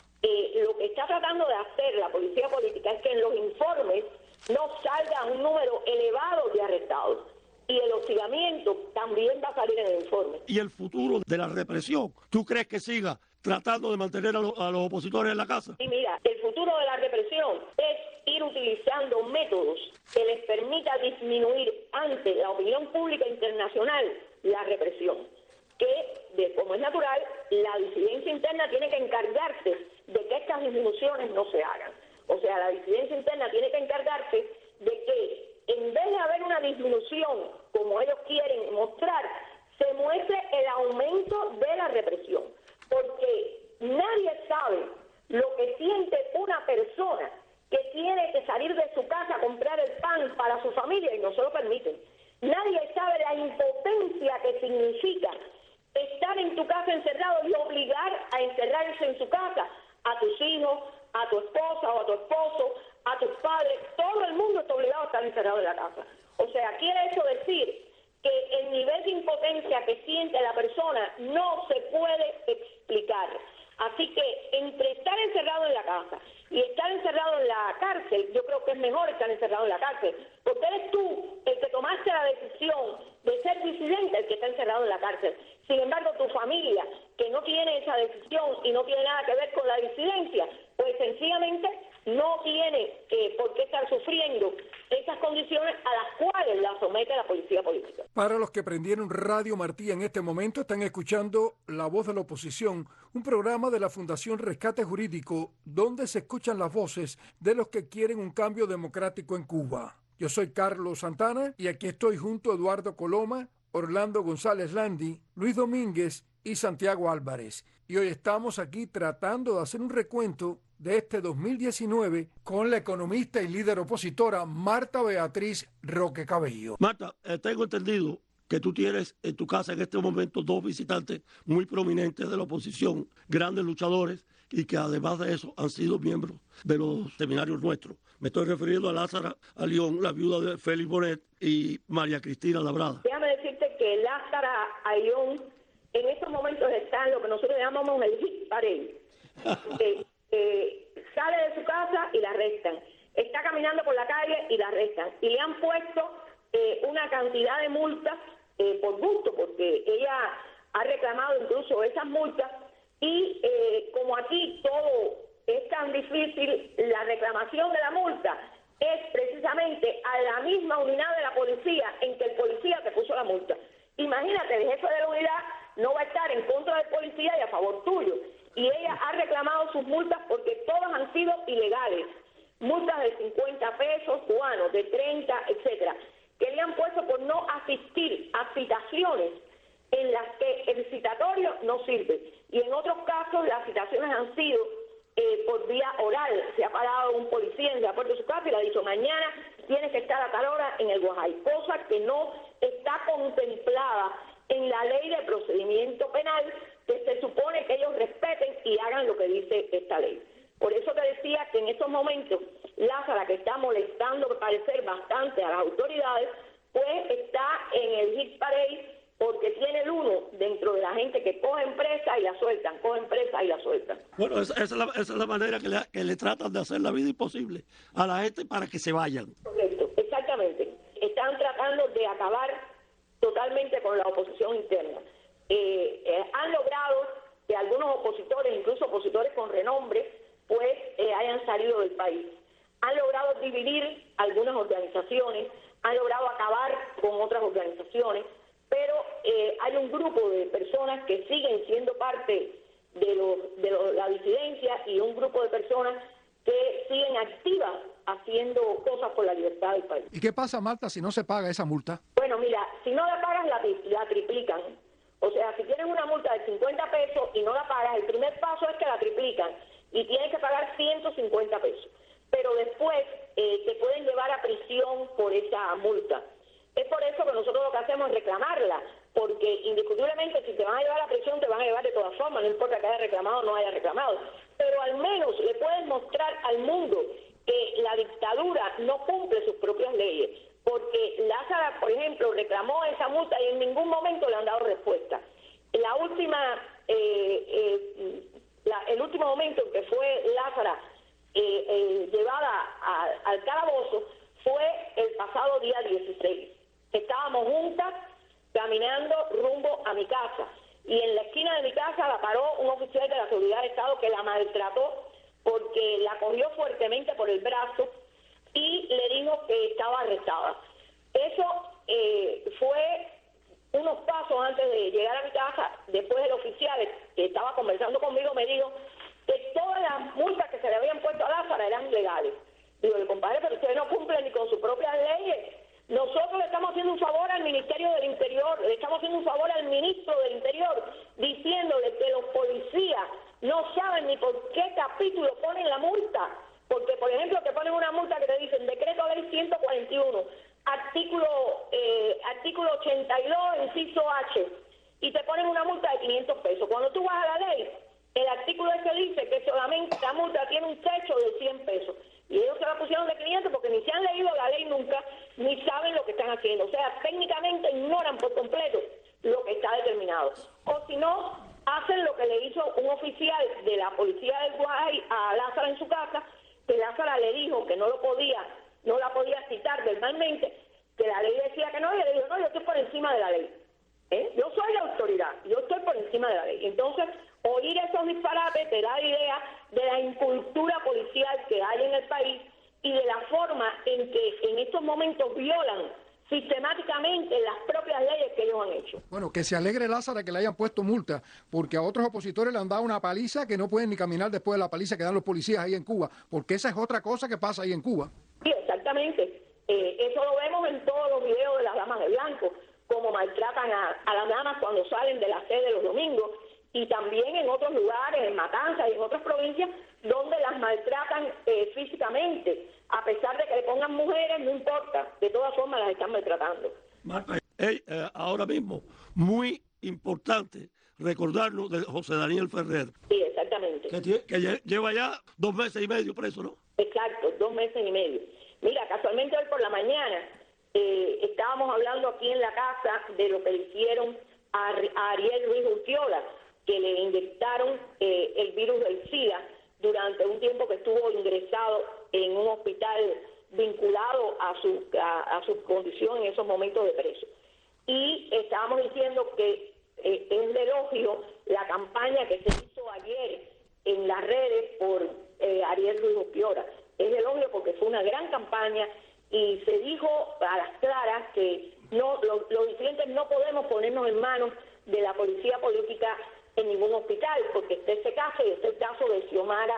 S9: lo que está tratando de hacer la policía política es que en los informes no salga un número elevado de arrestados. Y el hostigamiento también va a salir en el informe.
S8: ¿Y el futuro de la represión? ¿Tú crees que siga tratando de mantener a los opositores en la casa?
S9: Y mira, el futuro de la represión es ir utilizando métodos que les permita disminuir ante la opinión pública internacional la represión. Que, como es natural, la disidencia interna tiene que encargarse de que estas disminuciones no se hagan. O sea, la disidencia interna tiene que encargarse de que en vez de haber una disminución, como ellos quieren mostrar, se muestre el aumento de la represión. Porque nadie sabe lo que siente una persona que tiene que salir de su casa a comprar el pan para su familia y no se lo permiten. Nadie sabe la impotencia que significa estar en tu casa encerrado y obligar a encerrarse en su casa a tus hijos, a tu esposa o a tu esposo, a tus padres. Todo el mundo está obligado a estar encerrado en la casa. O sea, quiere eso decir que el nivel de impotencia que siente la persona no se puede explicar. Así que entre estar encerrado en la casa y estar encerrado en la cárcel, yo creo que es mejor estar encerrado en la cárcel, porque eres tú el que tomaste la decisión de ser disidente, el que está encerrado en la cárcel. Sin embargo, tu familia, que no tiene esa decisión y no tiene nada que ver con la disidencia, pues sencillamente no tiene por qué estar sufriendo esas condiciones a las cuales la somete la policía política.
S7: Para los que prendieron Radio Martí en este momento, están escuchando La Voz de la Oposición, un programa de la Fundación Rescate Jurídico, donde se escuchan las voces de los que quieren un cambio democrático en Cuba. Yo soy Carlos Santana y aquí estoy junto a Eduardo Coloma, Orlando González Landi, Luis Domínguez y Santiago Álvarez. Y hoy estamos aquí tratando de hacer un recuento de este 2019 con la economista y líder opositora Marta Beatriz Roque Cabello.
S8: Marta, tengo entendido que tú tienes en tu casa en este momento dos visitantes muy prominentes de la oposición, grandes luchadores, y que además de eso han sido miembros de los seminarios nuestros. Me estoy refiriendo a Lázara Alión, la viuda de Félix Bonet, y María Cristina Labrada.
S9: Déjame decirte que Lázara Alión en estos momentos está en lo que nosotros llamamos el hit parade. Sale de su casa y la arrestan. Está caminando por la calle y la arrestan. Y le han puesto una cantidad de multas por gusto, porque ella ha reclamado incluso esas multas. Y como aquí todo es tan difícil, la reclamación de la multa es precisamente a la misma unidad de la policía en que el policía te puso la multa. Imagínate, el jefe de la unidad no va a estar en contra del policía y a favor tuyo. Y ella ha reclamado sus multas porque todas han sido ilegales. Multas de 50 pesos cubanos, de 30, etcétera, que le han puesto por no asistir a citaciones en las que el citatorio no sirve. Y en otros casos las citaciones han sido por vía oral. Se ha parado un policía en la puerta de su casa y le ha dicho: mañana tienes que estar a tal hora en el Guajay, cosa que no está contemplada en la ley de procedimiento penal, que se supone que ellos respeten y hagan lo que dice esta ley. Por eso te decía que en estos momentos Lázara, que está molestando, al parecer, bastante a las autoridades, pues está en el hit parade, porque tiene el uno dentro de la gente que cogen presa y la sueltan, cogen presa y la sueltan.
S8: Bueno, esa es la manera que le tratan de hacer la vida imposible a la gente para que se vayan.
S9: Correcto, exactamente. Están tratando de acabar totalmente con la oposición interna. Han logrado que algunos opositores, incluso opositores con renombre, pues hayan salido del país. Han logrado dividir algunas organizaciones, han logrado acabar con otras organizaciones, pero hay un grupo de personas que siguen siendo parte de la disidencia y un grupo de personas que siguen activas haciendo cosas por la libertad del país.
S7: ¿Y qué pasa, Marta, si no se paga esa multa?
S9: Bueno, mira, si no la pagas, la triplican. O sea, si tienes una multa de 50 pesos y no la pagas, el primer paso es que la triplican y tienes que pagar 150 pesos. Pero después te pueden llevar a prisión por esa multa. Es por eso que nosotros lo que hacemos es reclamarla, porque indiscutiblemente si te van a llevar a prisión, te van a llevar de todas formas, no importa que haya reclamado o no haya reclamado. Pero al menos le puedes mostrar al mundo que la dictadura no cumple sus propias leyes, porque Lázara, por ejemplo, reclamó esa multa y en ningún momento le han dado respuesta. La última, el último momento en que fue Lázara llevada al calabozo fue el pasado día 16. Estábamos juntas caminando rumbo a mi casa y en la esquina de mi casa la paró un oficial de la Seguridad del Estado que la maltrató porque la cogió fuertemente por el brazo y le dijo que estaba arrestada. Eso fue unos pasos antes de llegar a mi casa. Después el oficial que estaba conversando conmigo me dijo que todas las multas que se le habían puesto a Lázara eran ilegales. Digo, compadre, pero ustedes no cumplen ni con sus propias leyes. Nosotros le estamos haciendo un favor al Ministerio del Interior, le estamos haciendo un favor al Ministro del Interior, diciéndole que los policías no saben ni por qué capítulo ponen la multa. Porque, por ejemplo, te ponen una multa que te dicen Decreto Ley 141, artículo 82, inciso H, y te ponen una multa de 500 pesos. Cuando tú vas a la ley, el artículo ese dice que solamente la multa tiene un techo de 100 pesos. Y ellos se la pusieron de 500 porque ni se han leído la ley nunca, ni saben lo que están haciendo. O sea, técnicamente ignoran por completo lo que está determinado. O si no, hacen lo que le hizo un oficial de la policía del Guay a Lázara en su casa, que Lázara le dijo que no la podía citar verbalmente, que la ley decía que no, y le dijo, no, yo estoy por encima de la ley. Yo soy la autoridad, yo estoy por encima de la ley. Entonces, oír esos disparates te da idea de la incultura policial que hay en el país y de la forma en que en estos momentos violan sistemáticamente las propias leyes que ellos han hecho.
S7: Bueno, que se alegre Lázara que le hayan puesto multa, porque a otros opositores le han dado una paliza que no pueden ni caminar después de la paliza que dan los policías ahí en Cuba, porque esa es otra cosa que pasa ahí en Cuba.
S9: Sí, exactamente. Eso lo vemos en todos los videos de las damas de blanco, como maltratan a las damas cuando salen de la sede los domingos, y también en otros lugares, en Matanzas y en otras provincias, donde las maltratan físicamente. A pesar de que le pongan mujeres, no importa, de todas formas las están maltratando.
S8: Marta, ahora mismo muy importante recordarnos de José Daniel Ferrer.
S9: Sí, exactamente.
S8: Que lleva ya 2 meses y medio preso, ¿no?
S9: Exacto, 2 meses y medio. Mira, casualmente hoy por la mañana estábamos hablando aquí en la casa de lo que le hicieron a Ariel Ruiz Urquiola, que le inyectaron el virus del SIDA durante un tiempo que estuvo ingresado en un hospital vinculado a su condición en esos momentos de preso. Y estábamos diciendo que es de elogio la campaña que se hizo ayer en las redes por Ariel Ruiz Urquiola. Es de elogio porque fue una gran campaña y se dijo a las claras que los disidentes no podemos ponernos en manos de la policía política en ningún hospital, porque está ese caso y está el caso de Xiomara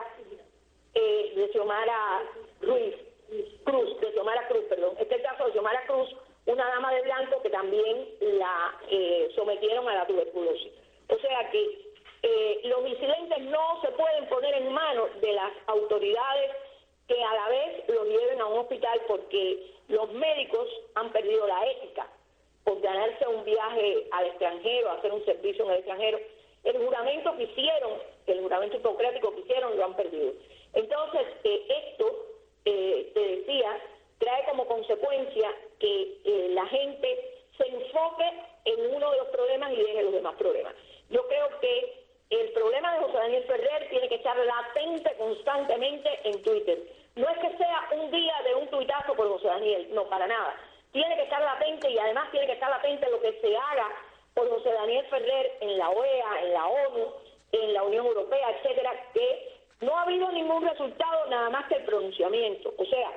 S9: Cruz, está el caso de Xiomara Cruz, una dama de blanco que también la sometieron a la tuberculosis. O sea que los disidentes no se pueden poner en manos de las autoridades que a la vez los lleven a un hospital, porque los médicos han perdido la ética por ganarse un viaje al extranjero, hacer un servicio en el extranjero. El juramento hipocrático que hicieron lo han perdido. Entonces, esto, te decía, trae como consecuencia que la gente se enfoque en uno de los problemas y deje los demás problemas. Yo creo que el problema de José Daniel Ferrer tiene que estar latente constantemente en Twitter. No es que sea un día de un tuitazo por José Daniel, no, para nada. Tiene que estar latente y además tiene que estar latente lo que se haga por José Daniel Ferrer en la OEA, en la ONU, en la Unión Europea, etcétera, que no ha habido ningún resultado nada más que el pronunciamiento. O sea,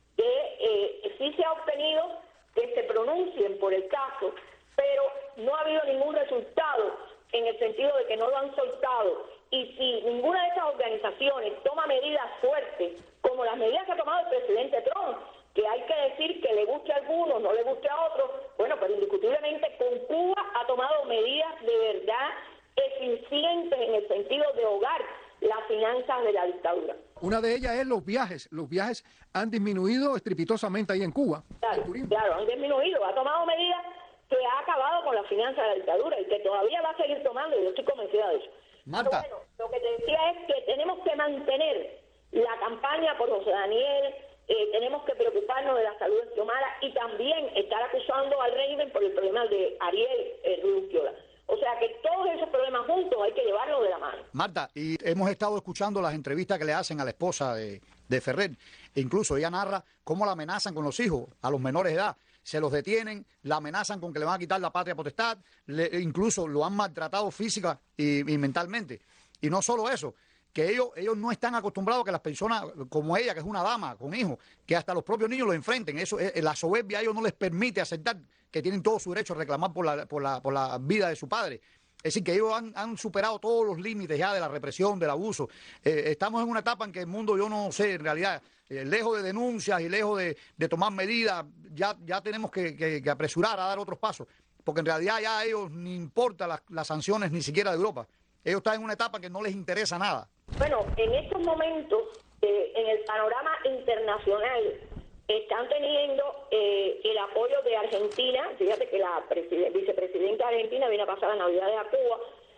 S9: que sí se ha obtenido que se pronuncien por el caso, pero no ha habido ningún resultado en el sentido de que no lo han soltado. Y si ninguna de esas organizaciones toma medidas fuertes, como las medidas que ha tomado el presidente Trump, que hay que decir que le guste a algunos, no le guste a otros, bueno, pero indiscutiblemente con Cuba ha tomado medidas de verdad eficientes en el sentido de ahogar las finanzas de la dictadura.
S7: Una de ellas es los viajes. Los viajes han disminuido estrepitosamente ahí en Cuba.
S9: Claro, han disminuido. Ha tomado medidas que ha acabado con las finanzas de la dictadura y que todavía va a seguir tomando, y yo estoy convencida de eso.
S11: Marta.
S9: Pero bueno, lo que te decía es que tenemos que mantener la campaña por José Daniel, tenemos que preocuparnos de la salud de Xiomara y también estar acusando al régimen por el problema de Ariel Ruiz Urquiola. O sea que todos esos problemas juntos hay que llevarlos de la mano.
S11: Marta, y hemos estado escuchando las entrevistas que le hacen a la esposa de Ferrer. E incluso ella narra cómo la amenazan con los hijos a los menores de edad. Se los detienen, la amenazan con que le van a quitar la patria potestad, incluso lo han maltratado física y mentalmente. Y no solo eso, que ellos no están acostumbrados a que las personas como ella, que es una dama con hijos, que hasta los propios niños lo enfrenten. Eso, la soberbia a ellos no les permite aceptar que tienen todo su derecho a reclamar por la vida de su padre. Es decir, que ellos han superado todos los límites ya de la represión, del abuso. Estamos en una etapa en que el mundo, yo no sé, en realidad, lejos de denuncias y lejos de tomar medidas, ya tenemos que apresurar a dar otros pasos, porque en realidad ya a ellos ni importan las sanciones ni siquiera de Europa. Ellos están en una etapa que no les interesa nada.
S9: Bueno, en estos momentos, en el panorama internacional, están teniendo el apoyo de Argentina. Fíjate que la vicepresidenta de Argentina viene a pasar las Navidades a Cuba.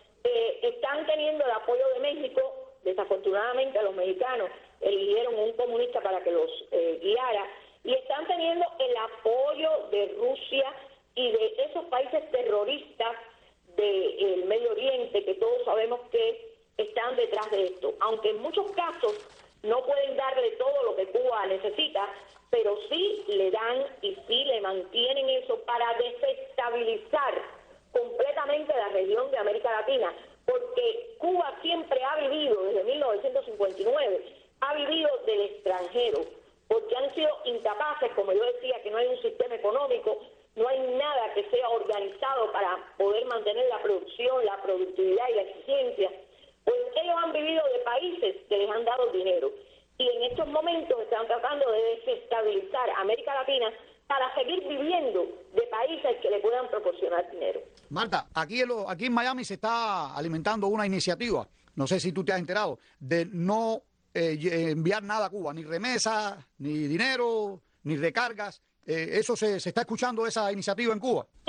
S9: Están teniendo el apoyo de México. Desafortunadamente, los mexicanos eligieron un comunista para que los guiara. Y están teniendo el apoyo de Rusia y de esos países terroristas del Medio Oriente, que todos sabemos que están detrás de esto. Aunque en muchos casos no pueden darle todo lo que Cuba necesita, pero sí le dan y sí le mantienen eso para desestabilizar completamente la región de América Latina, porque Cuba siempre ha vivido, desde 1959, ha vivido del extranjero, porque han sido incapaces, como yo decía, que no hay un sistema económico, no hay nada que sea organizado para poder mantener la producción, la productividad y la eficiencia. Pues ellos han vivido de países que les han dado dinero. Y en estos momentos están tratando de desestabilizar América Latina para seguir viviendo de países que le puedan proporcionar dinero.
S11: Marta, aquí en Miami se está alimentando una iniciativa, no sé si tú te has enterado, de no enviar nada a Cuba, ni remesas, ni dinero, ni recargas. ¿Eso se está escuchando, esa iniciativa en Cuba?
S9: Sí,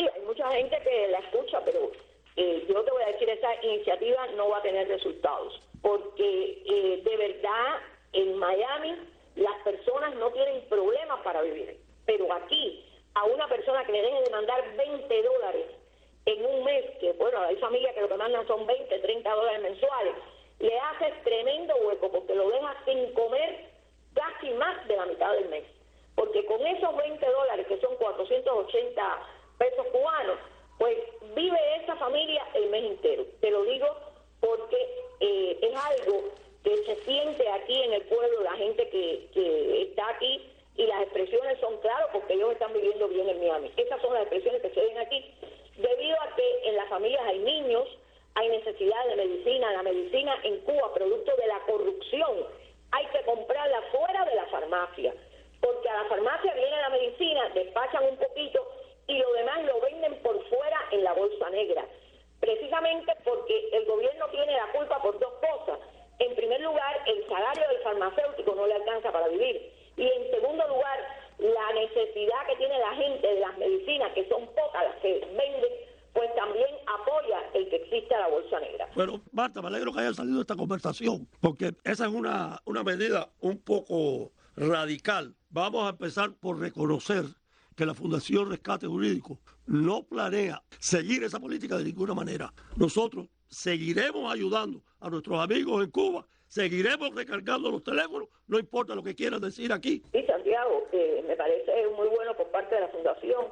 S9: mucha gente que la escucha, pero yo te voy a decir, esa iniciativa no va a tener resultados, porque de verdad en Miami las personas no tienen problemas para vivir, pero aquí a una persona que le deje de mandar $20 en un mes, que bueno, hay familias que lo que mandan son $20, $30 mensuales, le haces tremendo hueco porque lo dejas sin comer casi más de la mitad del mes, porque con esos $20 que son 480 pesos cubanos, pues vive esa familia el mes entero. Te lo digo porque es algo que se siente aquí en el pueblo, la gente que está aquí, y las expresiones son claras porque ellos están viviendo bien en Miami. Esas son las expresiones que se ven aquí, debido a que en las familias hay niños, hay necesidad de medicina. La medicina en Cuba, producto de la corrupción, hay que comprarla fuera de la farmacia, porque a la farmacia viene la medicina, despachan un poquito y lo demás lo venden por fuera en la bolsa negra, precisamente porque el gobierno tiene la culpa por dos cosas. En primer lugar, el salario del farmacéutico no le alcanza para vivir, y en segundo lugar, la necesidad que tiene la gente de las medicinas, que son pocas las que venden, pues también apoya el que exista la bolsa negra.
S8: Bueno, Marta, me alegro que haya salido esta conversación, porque esa es una medida un poco radical. Vamos a empezar por reconocer que la Fundación Rescate Jurídico no planea seguir esa política de ninguna manera. Nosotros seguiremos ayudando a nuestros amigos en Cuba, seguiremos recargando los teléfonos, no importa lo que quieran decir aquí.
S9: Sí, Santiago, me parece muy bueno por parte de la Fundación,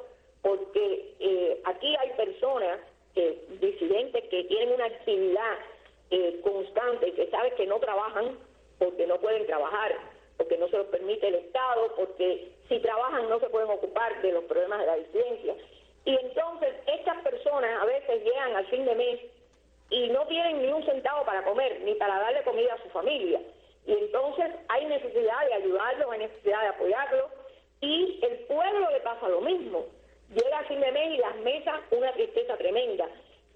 S9: porque aquí hay personas, disidentes, que tienen una actividad constante y que saben que no trabajan porque no pueden trabajar, porque no se los permite el Estado, porque si trabajan no se pueden ocupar de los problemas de la disidencia. Y entonces estas personas a veces llegan al fin de mes y no tienen ni un centavo para comer, ni para darle comida a su familia. Y entonces hay necesidad de ayudarlos, hay necesidad de apoyarlos, y el pueblo le pasa lo mismo. Llega a fin de mes y las mesas, una tristeza tremenda.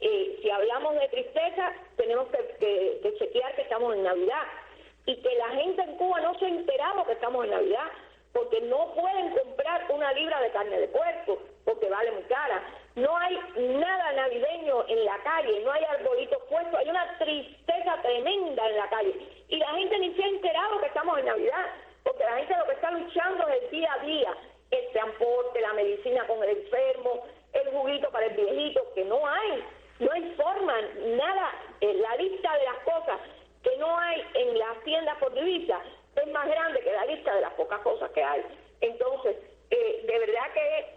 S9: Si hablamos de tristeza, tenemos que chequear que estamos en Navidad, y que la gente en Cuba no se ha enterado que estamos en Navidad, porque no pueden comprar una libra de carne de puerco, porque vale muy cara. No hay nada navideño en la calle, no hay arbolitos puestos, hay una tristeza tremenda en la calle. Y la gente ni se ha enterado que estamos en Navidad, porque la gente lo que está luchando es el día a día, el transporte, la medicina con el enfermo, el juguito para el viejito, que no informan nada, la lista de las cosas que no hay en las tiendas por divisa es más grande que la lista de las pocas cosas que hay. Entonces, de verdad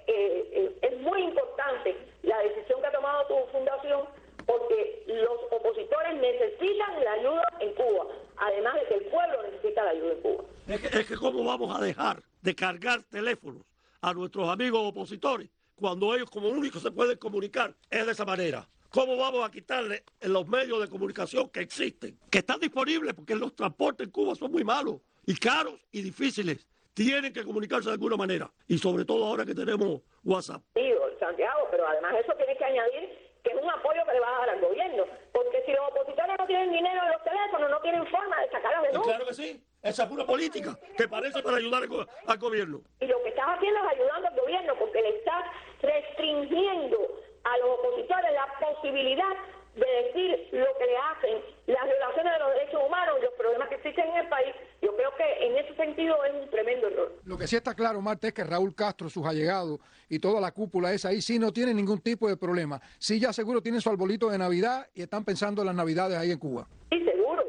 S9: que es muy importante la decisión que ha tomado tu fundación, porque los opositores necesitan la ayuda en Cuba, además de que el pueblo necesita la ayuda en Cuba.
S8: Es que ¿cómo vamos a dejar de cargar teléfonos a nuestros amigos opositores cuando ellos como únicos se pueden comunicar? Es de esa manera. ¿Cómo vamos a quitarle en los medios de comunicación que existen, que están disponibles, porque los transportes en Cuba son muy malos y caros y difíciles? Tienen que comunicarse de alguna manera, y sobre todo ahora que tenemos WhatsApp.
S9: Sí, Santiago, pero además eso tienes que añadir que es un apoyo que le vas a dar al gobierno, porque si los opositores no tienen dinero en los teléfonos, no tienen forma de sacar las denuncias.
S8: Claro que sí, esa es una política que parece para ayudar al gobierno.
S9: Y lo que estás haciendo es ayudando al gobierno, porque le estás restringiendo a los opositores la posibilidad de decir lo que le hacen, las violaciones de los derechos humanos y los problemas que existen en el país. Yo creo que en ese sentido es un tremendo error.
S7: Lo que sí está claro, Marta, es que Raúl Castro, sus allegados y toda la cúpula esa ahí sí no tienen ningún tipo de problema. Sí, ya seguro tienen su arbolito de Navidad y están pensando en las Navidades ahí en Cuba.
S9: Sí, seguro.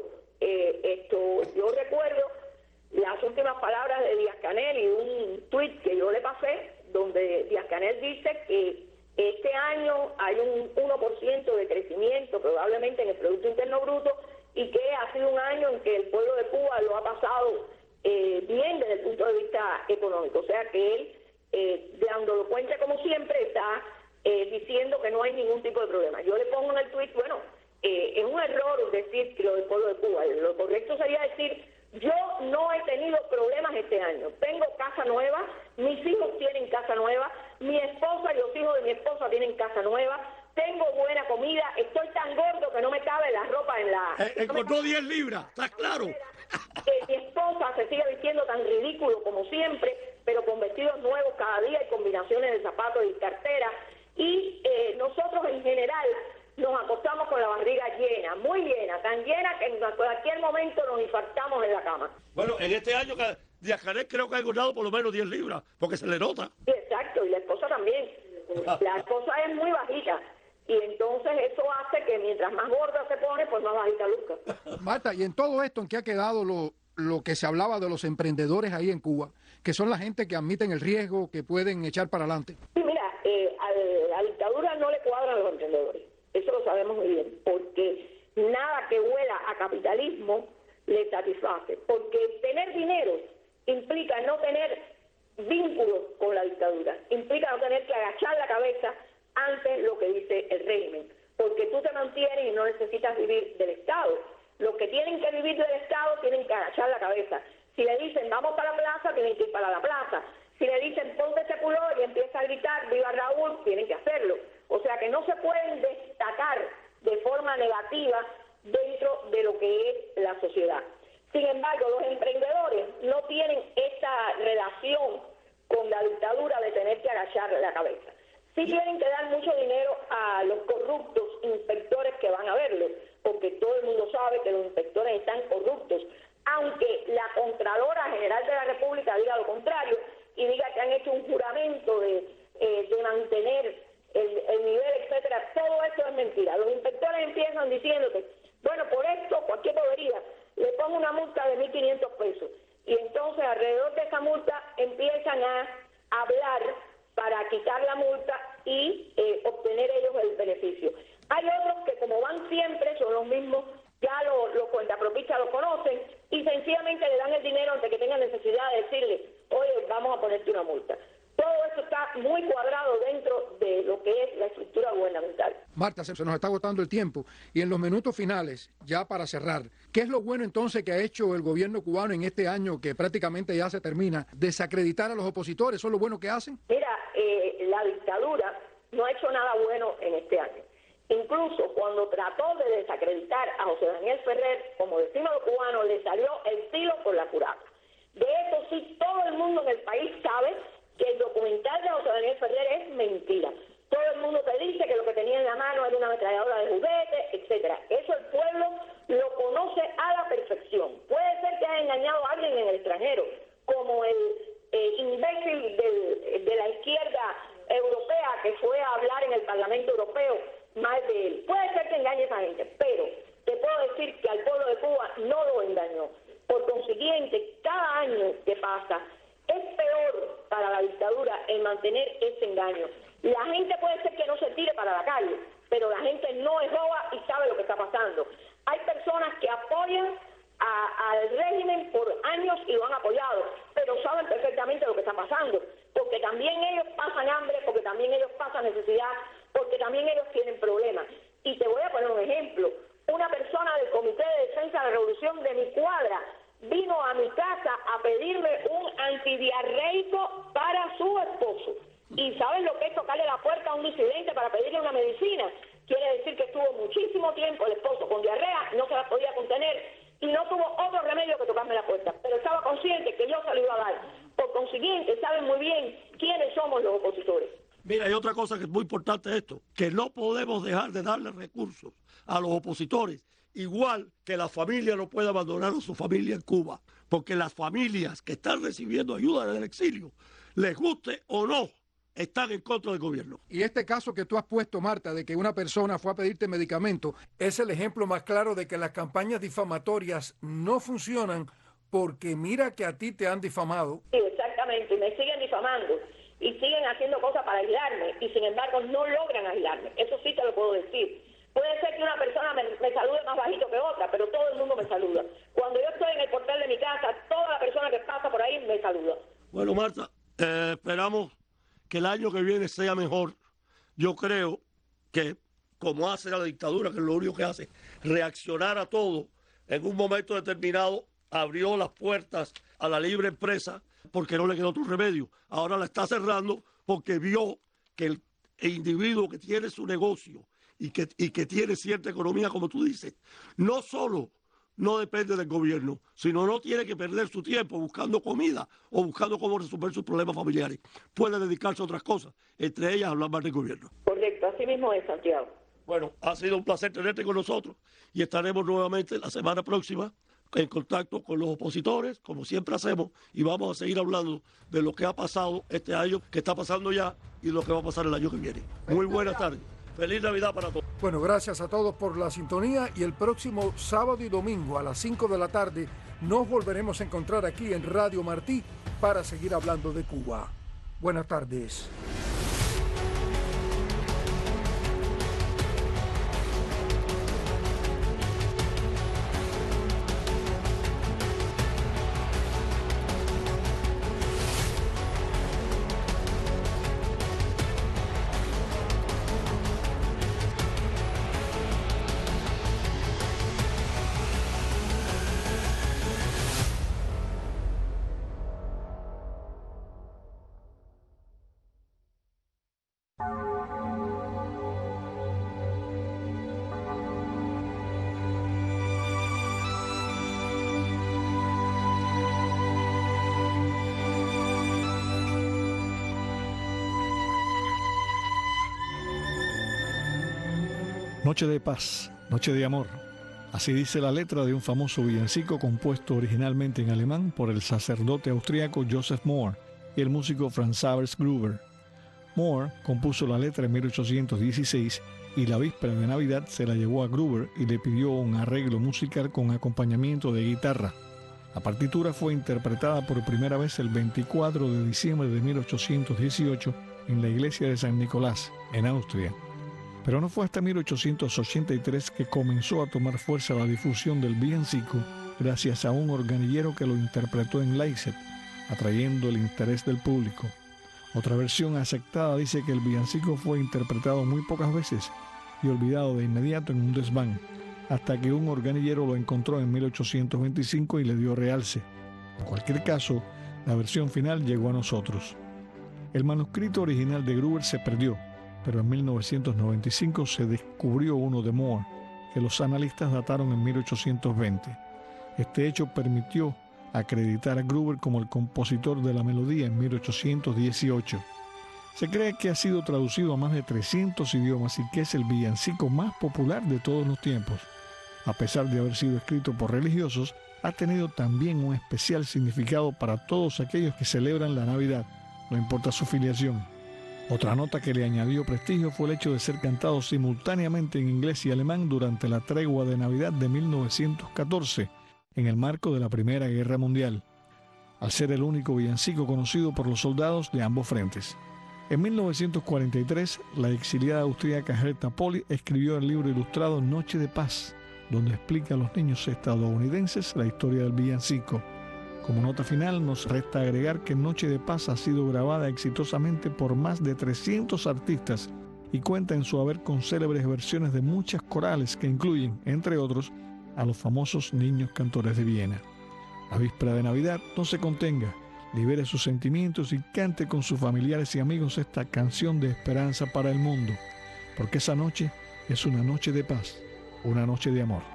S9: Yo recuerdo las últimas palabras de Díaz-Canel y un tuit que yo le pasé, donde Díaz-Canel dice que este año hay un 1% de crecimiento probablemente en el Producto Interno Bruto, y que ha sido un año en que el pueblo de Cuba lo ha pasado bien desde el punto de vista económico. O sea que él, dándolo cuenta como siempre, está diciendo que no hay ningún tipo de problema. Yo le pongo en el tuit, bueno, es un error decir que lo del pueblo de Cuba. Lo correcto sería decir, yo no he tenido problemas este año. Tengo casa nueva, mis hijos tienen casa nueva, mi esposa y los hijos de mi esposa tienen casa nueva, tengo buena comida, estoy tan gordo que no me cabe la ropa en la...
S8: Encontró 10 libras, ¿está claro?
S9: Mi esposa se sigue vistiendo tan ridículo como siempre, pero con vestidos nuevos cada día y combinaciones de zapatos y carteras. y nosotros en general nos acostamos con la barriga llena, muy llena, tan llena que en cualquier momento nos infartamos en la cama.
S8: Bueno, en este año Díaz-Canel creo que ha engordado por lo menos 10 libras, porque se le nota.
S9: Sí, exacto, y la esposa también. La esposa es muy bajita. Y entonces eso hace que mientras más gorda se pone, pues más bajita luzca.
S7: Marta, y en todo esto, ¿en qué ha quedado lo que se hablaba de los emprendedores ahí en Cuba? Que son la gente que admiten el riesgo, que pueden echar para adelante.
S9: Sí, mira, a la dictadura no le cuadran los emprendedores. Eso lo sabemos muy bien. Porque nada que huela a capitalismo le satisface. Porque tener dinero implica no tener vínculos con la dictadura. Implica no tener que agachar la cabeza ante lo que dice el régimen, porque tú te mantienes y no necesitas vivir del Estado. Los que tienen que vivir del Estado tienen que agachar la cabeza. Si le dicen vamos para la plaza, tienen que ir para la plaza. Si le dicen ponte ese pullover y empieza a gritar viva Raúl, tienen que hacerlo. O sea que no se pueden destacar de forma negativa dentro de lo que es la sociedad. Sin embargo, los emprendedores no tienen esta relación con la dictadura de tener que agachar la cabeza. Sí tienen que dar mucho dinero a los corruptos inspectores que van a verlo, porque todo el mundo sabe que los inspectores están corruptos, aunque la Contralora General de la República diga lo contrario y diga que han hecho un juramento de mantener el nivel, etcétera. Todo eso es mentira. Los inspectores empiezan diciéndote, bueno, por esto, cualquier bobería, le pongo una multa de 1.500 pesos. Y entonces alrededor de esa multa empiezan a hablar para quitar la multa y obtener ellos el beneficio. Hay otros que como van siempre, son los mismos, ya los cuentapropistas lo conocen y sencillamente le dan el dinero antes que tengan necesidad de decirle, oye, vamos a ponerte una multa. Todo eso está muy cuadrado dentro de lo que es la estructura gubernamental.
S7: Marta, se nos está agotando el tiempo y en los minutos finales, ya para cerrar, ¿qué es lo bueno entonces que ha hecho el gobierno cubano en este año que prácticamente ya se termina? ¿Desacreditar a los opositores? ¿Eso es lo bueno que hacen?
S9: Mira, la dictadura no ha hecho nada bueno en este año. Incluso cuando trató de desacreditar a José Daniel Ferrer, como decimos los cubanos, le salió el tiro por la culata. De eso sí, todo el mundo en el país sabe que el documental de José Daniel Ferrer es mentira. Todo el mundo te dice que lo que tenía en la mano era una ametralladora de juguete, etcétera. Eso el pueblo lo conoce a la perfección. Puede ser que haya engañado a alguien en el extranjero, como el imbécil de la izquierda europea que fue a hablar en el Parlamento Europeo mal de él. Puede ser que engañe a esa gente, pero te puedo decir que al pueblo de Cuba no lo engañó. Por consiguiente, cada año que pasa es peor para la dictadura el mantener ese engaño. La gente puede ser que no se tire para la calle, pero la gente no es boba y sabe lo que está pasando. Hay personas que apoyan al régimen por años y lo han apoyado, pero saben perfectamente lo que está pasando, porque también ellos pasan hambre, porque también ellos pasan necesidad, porque también ellos tienen problemas. Y te voy a poner un ejemplo. Una persona del Comité de Defensa de la Revolución de mi cuadra vino a mi casa a pedirme un antidiarreico para su esposo. ¿Y saben lo que es tocarle la puerta a un disidente para pedirle una medicina? Quiere decir que estuvo muchísimo tiempo el esposo con diarrea, no se la podía contener y no tuvo otro remedio que tocarme la puerta. Pero estaba consciente que yo se lo iba a dar. Por consiguiente, saben muy bien quiénes somos los opositores.
S8: Mira, hay otra cosa que es muy importante esto, que no podemos dejar de darle recursos a los opositores, igual que la familia no puede abandonar a su familia en Cuba, porque las familias que están recibiendo ayuda en el exilio, les guste o no, están en contra del gobierno.
S7: Y este caso que tú has puesto, Marta, de que una persona fue a pedirte medicamento, es el ejemplo más claro de que las campañas difamatorias no funcionan, porque mira que a ti te han difamado.
S9: Sí, exactamente, me siguen difamando y siguen haciendo cosas para aislarme y sin embargo no logran aislarme. Eso sí te lo puedo decir. Puede ser que una persona me salude más bajito que otra, pero todo el mundo me saluda. Cuando yo estoy en el portal de mi casa, toda la persona que pasa por ahí me saluda.
S8: Bueno, Marta, esperamos que el año que viene sea mejor. Yo creo que, como hace la dictadura, que es lo único que hace, reaccionar a todo, en un momento determinado abrió las puertas a la libre empresa porque no le quedó otro remedio. Ahora la está cerrando porque vio que el individuo que tiene su negocio y que tiene cierta economía, como tú dices, no solo no depende del gobierno, sino no tiene que perder su tiempo buscando comida o buscando cómo resolver sus problemas familiares. Puede dedicarse a otras cosas, entre ellas hablar más del gobierno.
S9: Correcto, así mismo es, Santiago.
S8: Bueno, ha sido un placer tenerte con nosotros y estaremos nuevamente la semana próxima en contacto con los opositores, como siempre hacemos, y vamos a seguir hablando de lo que ha pasado este año, que está pasando ya, y lo que va a pasar el año que viene. Muy buenas tardes. Feliz Navidad para todos.
S7: Bueno, gracias a todos por la sintonía y el próximo sábado y domingo a las 5 de la tarde nos volveremos a encontrar aquí en Radio Martí para seguir hablando de Cuba. Buenas tardes.
S12: Noche de paz, noche de amor. Así dice la letra de un famoso villancico compuesto originalmente en alemán por el sacerdote austriaco Joseph Mohr y el músico Franz Xaver Gruber. Mohr compuso la letra en 1816 y la víspera de Navidad se la llevó a Gruber y le pidió un arreglo musical con acompañamiento de guitarra. La partitura fue interpretada por primera vez el 24 de diciembre de 1818 en la iglesia de San Nicolás, en Austria. Pero no fue hasta 1883 que comenzó a tomar fuerza la difusión del villancico gracias a un organillero que lo interpretó en Leipzig, atrayendo el interés del público. Otra versión aceptada dice que el villancico fue interpretado muy pocas veces y olvidado de inmediato en un desván, hasta que un organillero lo encontró en 1825 y le dio realce. En cualquier caso, la versión final llegó a nosotros. El manuscrito original de Gruber se perdió, pero en 1995 se descubrió uno de Mohr, que los analistas dataron en 1820. Este hecho permitió acreditar a Gruber como el compositor de la melodía en 1818. Se cree que ha sido traducido a más de 300 idiomas y que es el villancico más popular de todos los tiempos. A pesar de haber sido escrito por religiosos, ha tenido también un especial significado para todos aquellos que celebran la Navidad, no importa su filiación. Otra nota que le añadió prestigio fue el hecho de ser cantado simultáneamente en inglés y alemán durante la tregua de Navidad de 1914, en el marco de la Primera Guerra Mundial, al ser el único villancico conocido por los soldados de ambos frentes. En 1943, la exiliada austríaca Hertha Poli escribió el libro ilustrado Noche de Paz, donde explica a los niños estadounidenses la historia del villancico. Como nota final, nos resta agregar que Noche de Paz ha sido grabada exitosamente por más de 300 artistas y cuenta en su haber con célebres versiones de muchas corales que incluyen, entre otros, a los famosos niños cantores de Viena. La víspera de Navidad, no se contenga, libere sus sentimientos y cante con sus familiares y amigos esta canción de esperanza para el mundo, porque esa noche es una noche de paz, una noche de amor.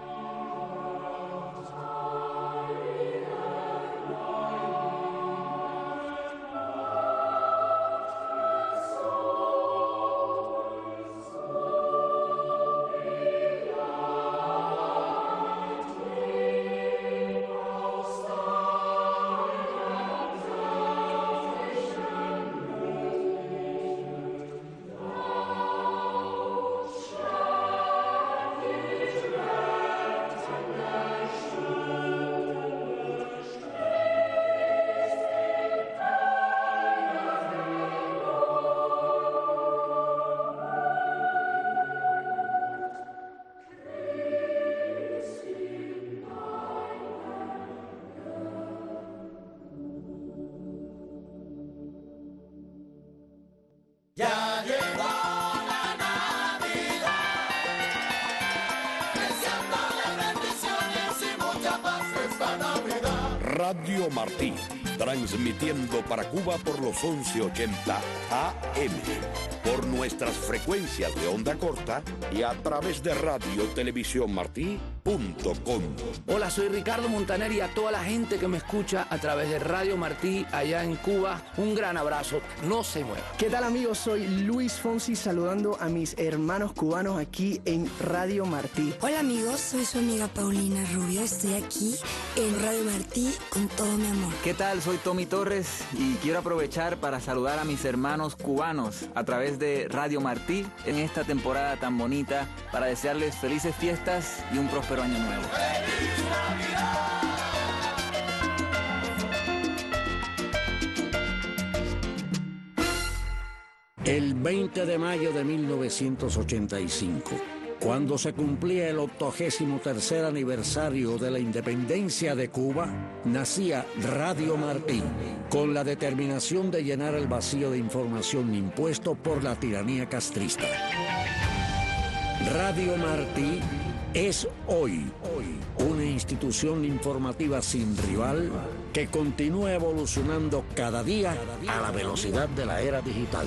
S13: Ya llegó la Navidad, deseándole bendiciones y mucha paz esta Navidad.
S14: Radio Martí, transmitiendo para Cuba por los 1180 AM, por nuestras frecuencias de onda corta y a través de Radio Televisión Martí
S15: Hola, soy Ricardo Montaner y a toda la gente que me escucha a través de Radio Martí allá en Cuba, un gran abrazo, no se muevan.
S16: ¿Qué tal, amigos? Soy Luis Fonsi saludando a mis hermanos cubanos aquí en Radio Martí.
S17: Hola, amigos, soy su amiga Paulina Rubio, estoy aquí en Radio Martí con todo mi amor.
S18: ¿Qué tal? Soy Tommy Torres y quiero aprovechar para saludar a mis hermanos cubanos a través de Radio Martí en esta temporada tan bonita para desearles felices fiestas y un próspero año nuevo.
S13: ¡Feliz Navidad!
S14: El 20 de mayo de 1985, cuando se cumplía el 83º aniversario de la independencia de Cuba, nacía Radio Martí, con la determinación de llenar el vacío de información impuesto por la tiranía castrista. Radio Martí es hoy una institución informativa sin rival que continúa evolucionando cada día a la velocidad de la era digital.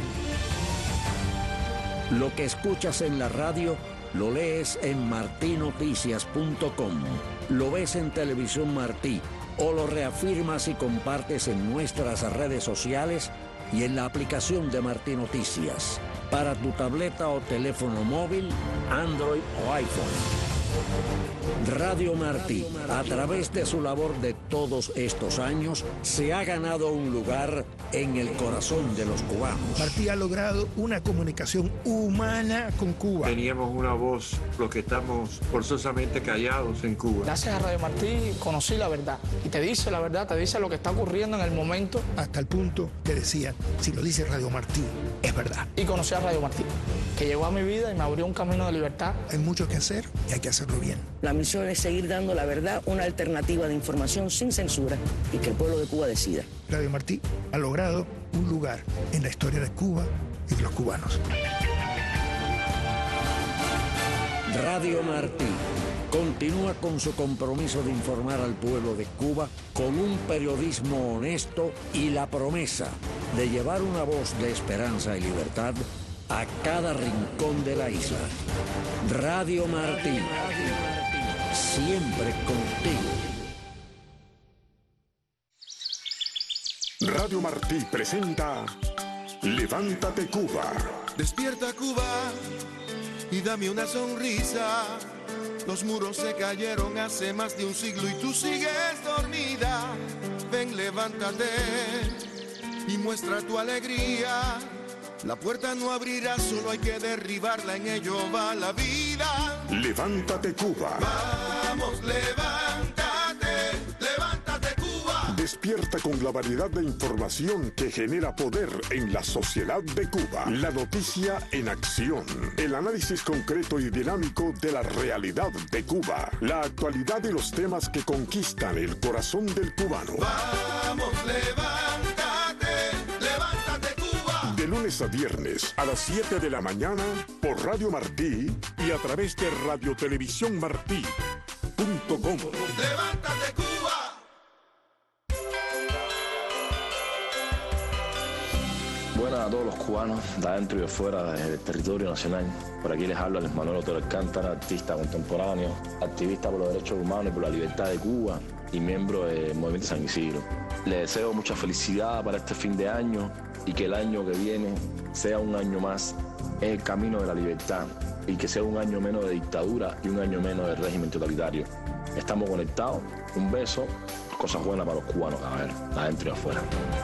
S14: Lo que escuchas en la radio lo lees en martinoticias.com, lo ves en Televisión Martí o lo reafirmas y compartes en nuestras redes sociales y en la aplicación de Martí Noticias para tu tableta o teléfono móvil, Android o iPhone. Radio Martí, a través de su labor de todos estos años, se ha ganado un lugar en el corazón de los cubanos.
S19: Martí ha logrado una comunicación humana con Cuba.
S20: Teníamos una voz, los que estamos forzosamente callados en Cuba.
S21: Gracias a Radio Martí conocí la verdad. Y te dice la verdad, te dice lo que está ocurriendo en el momento.
S19: Hasta el punto que decían, si lo dice Radio Martí, es verdad.
S21: Y conocí a Radio Martí, que llegó a mi vida y me abrió un camino de libertad.
S19: Hay mucho que hacer y hay que hacerlo bien.
S22: La misión es seguir dando la verdad, una alternativa de información sin censura y que el pueblo de Cuba decida.
S19: Radio Martí ha logrado un lugar en la historia de Cuba y de los cubanos.
S14: Radio Martí continúa con su compromiso de informar al pueblo de Cuba con un periodismo honesto y la promesa de llevar una voz de esperanza y libertad a cada rincón de la isla. Radio Martí, siempre contigo.
S1: Radio Martí presenta Levántate Cuba.
S23: Despierta Cuba y dame una sonrisa. Los muros se cayeron hace más de un siglo y tú sigues dormida. Ven, levántate y muestra tu alegría. La puerta no abrirá, solo hay que derribarla, en ello va la vida.
S1: Levántate Cuba.
S23: Vamos, levántate, levántate Cuba.
S1: Despierta con la variedad de información que genera poder en la sociedad de Cuba. La noticia en acción. El análisis concreto y dinámico de la realidad de Cuba. La actualidad y los temas que conquistan el corazón del cubano.
S23: Vamos, levántate, levántate Cuba.
S1: De lunes a viernes a las 7 de la mañana por Radio Martí y a través de radiotelevisiónmartí.com.
S23: Levántate Cuba.
S24: Buenas a todos los cubanos, de adentro y de fuera del territorio nacional. Por aquí les habla Luis Manuel Otero Alcántara, artista contemporáneo, activista por los derechos humanos y por la libertad de Cuba y miembro del Movimiento San Isidro. Les deseo mucha felicidad para este fin de año y que el año que viene sea un año más en el camino de la libertad y que sea un año menos de dictadura y un año menos de régimen totalitario. Estamos conectados, un beso, cosas buenas para los cubanos, a ver, adentro y afuera.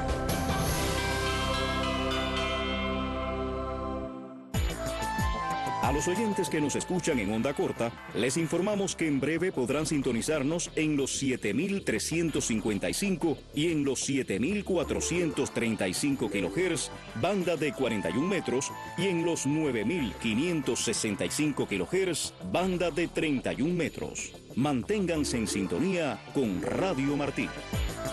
S25: A los oyentes que nos escuchan en onda corta, les informamos que en breve podrán sintonizarnos en los 7.355 y en los 7.435 kHz, banda de 41 metros, y en los 9.565 kHz, banda de 31 metros. Manténganse en sintonía con Radio Martí.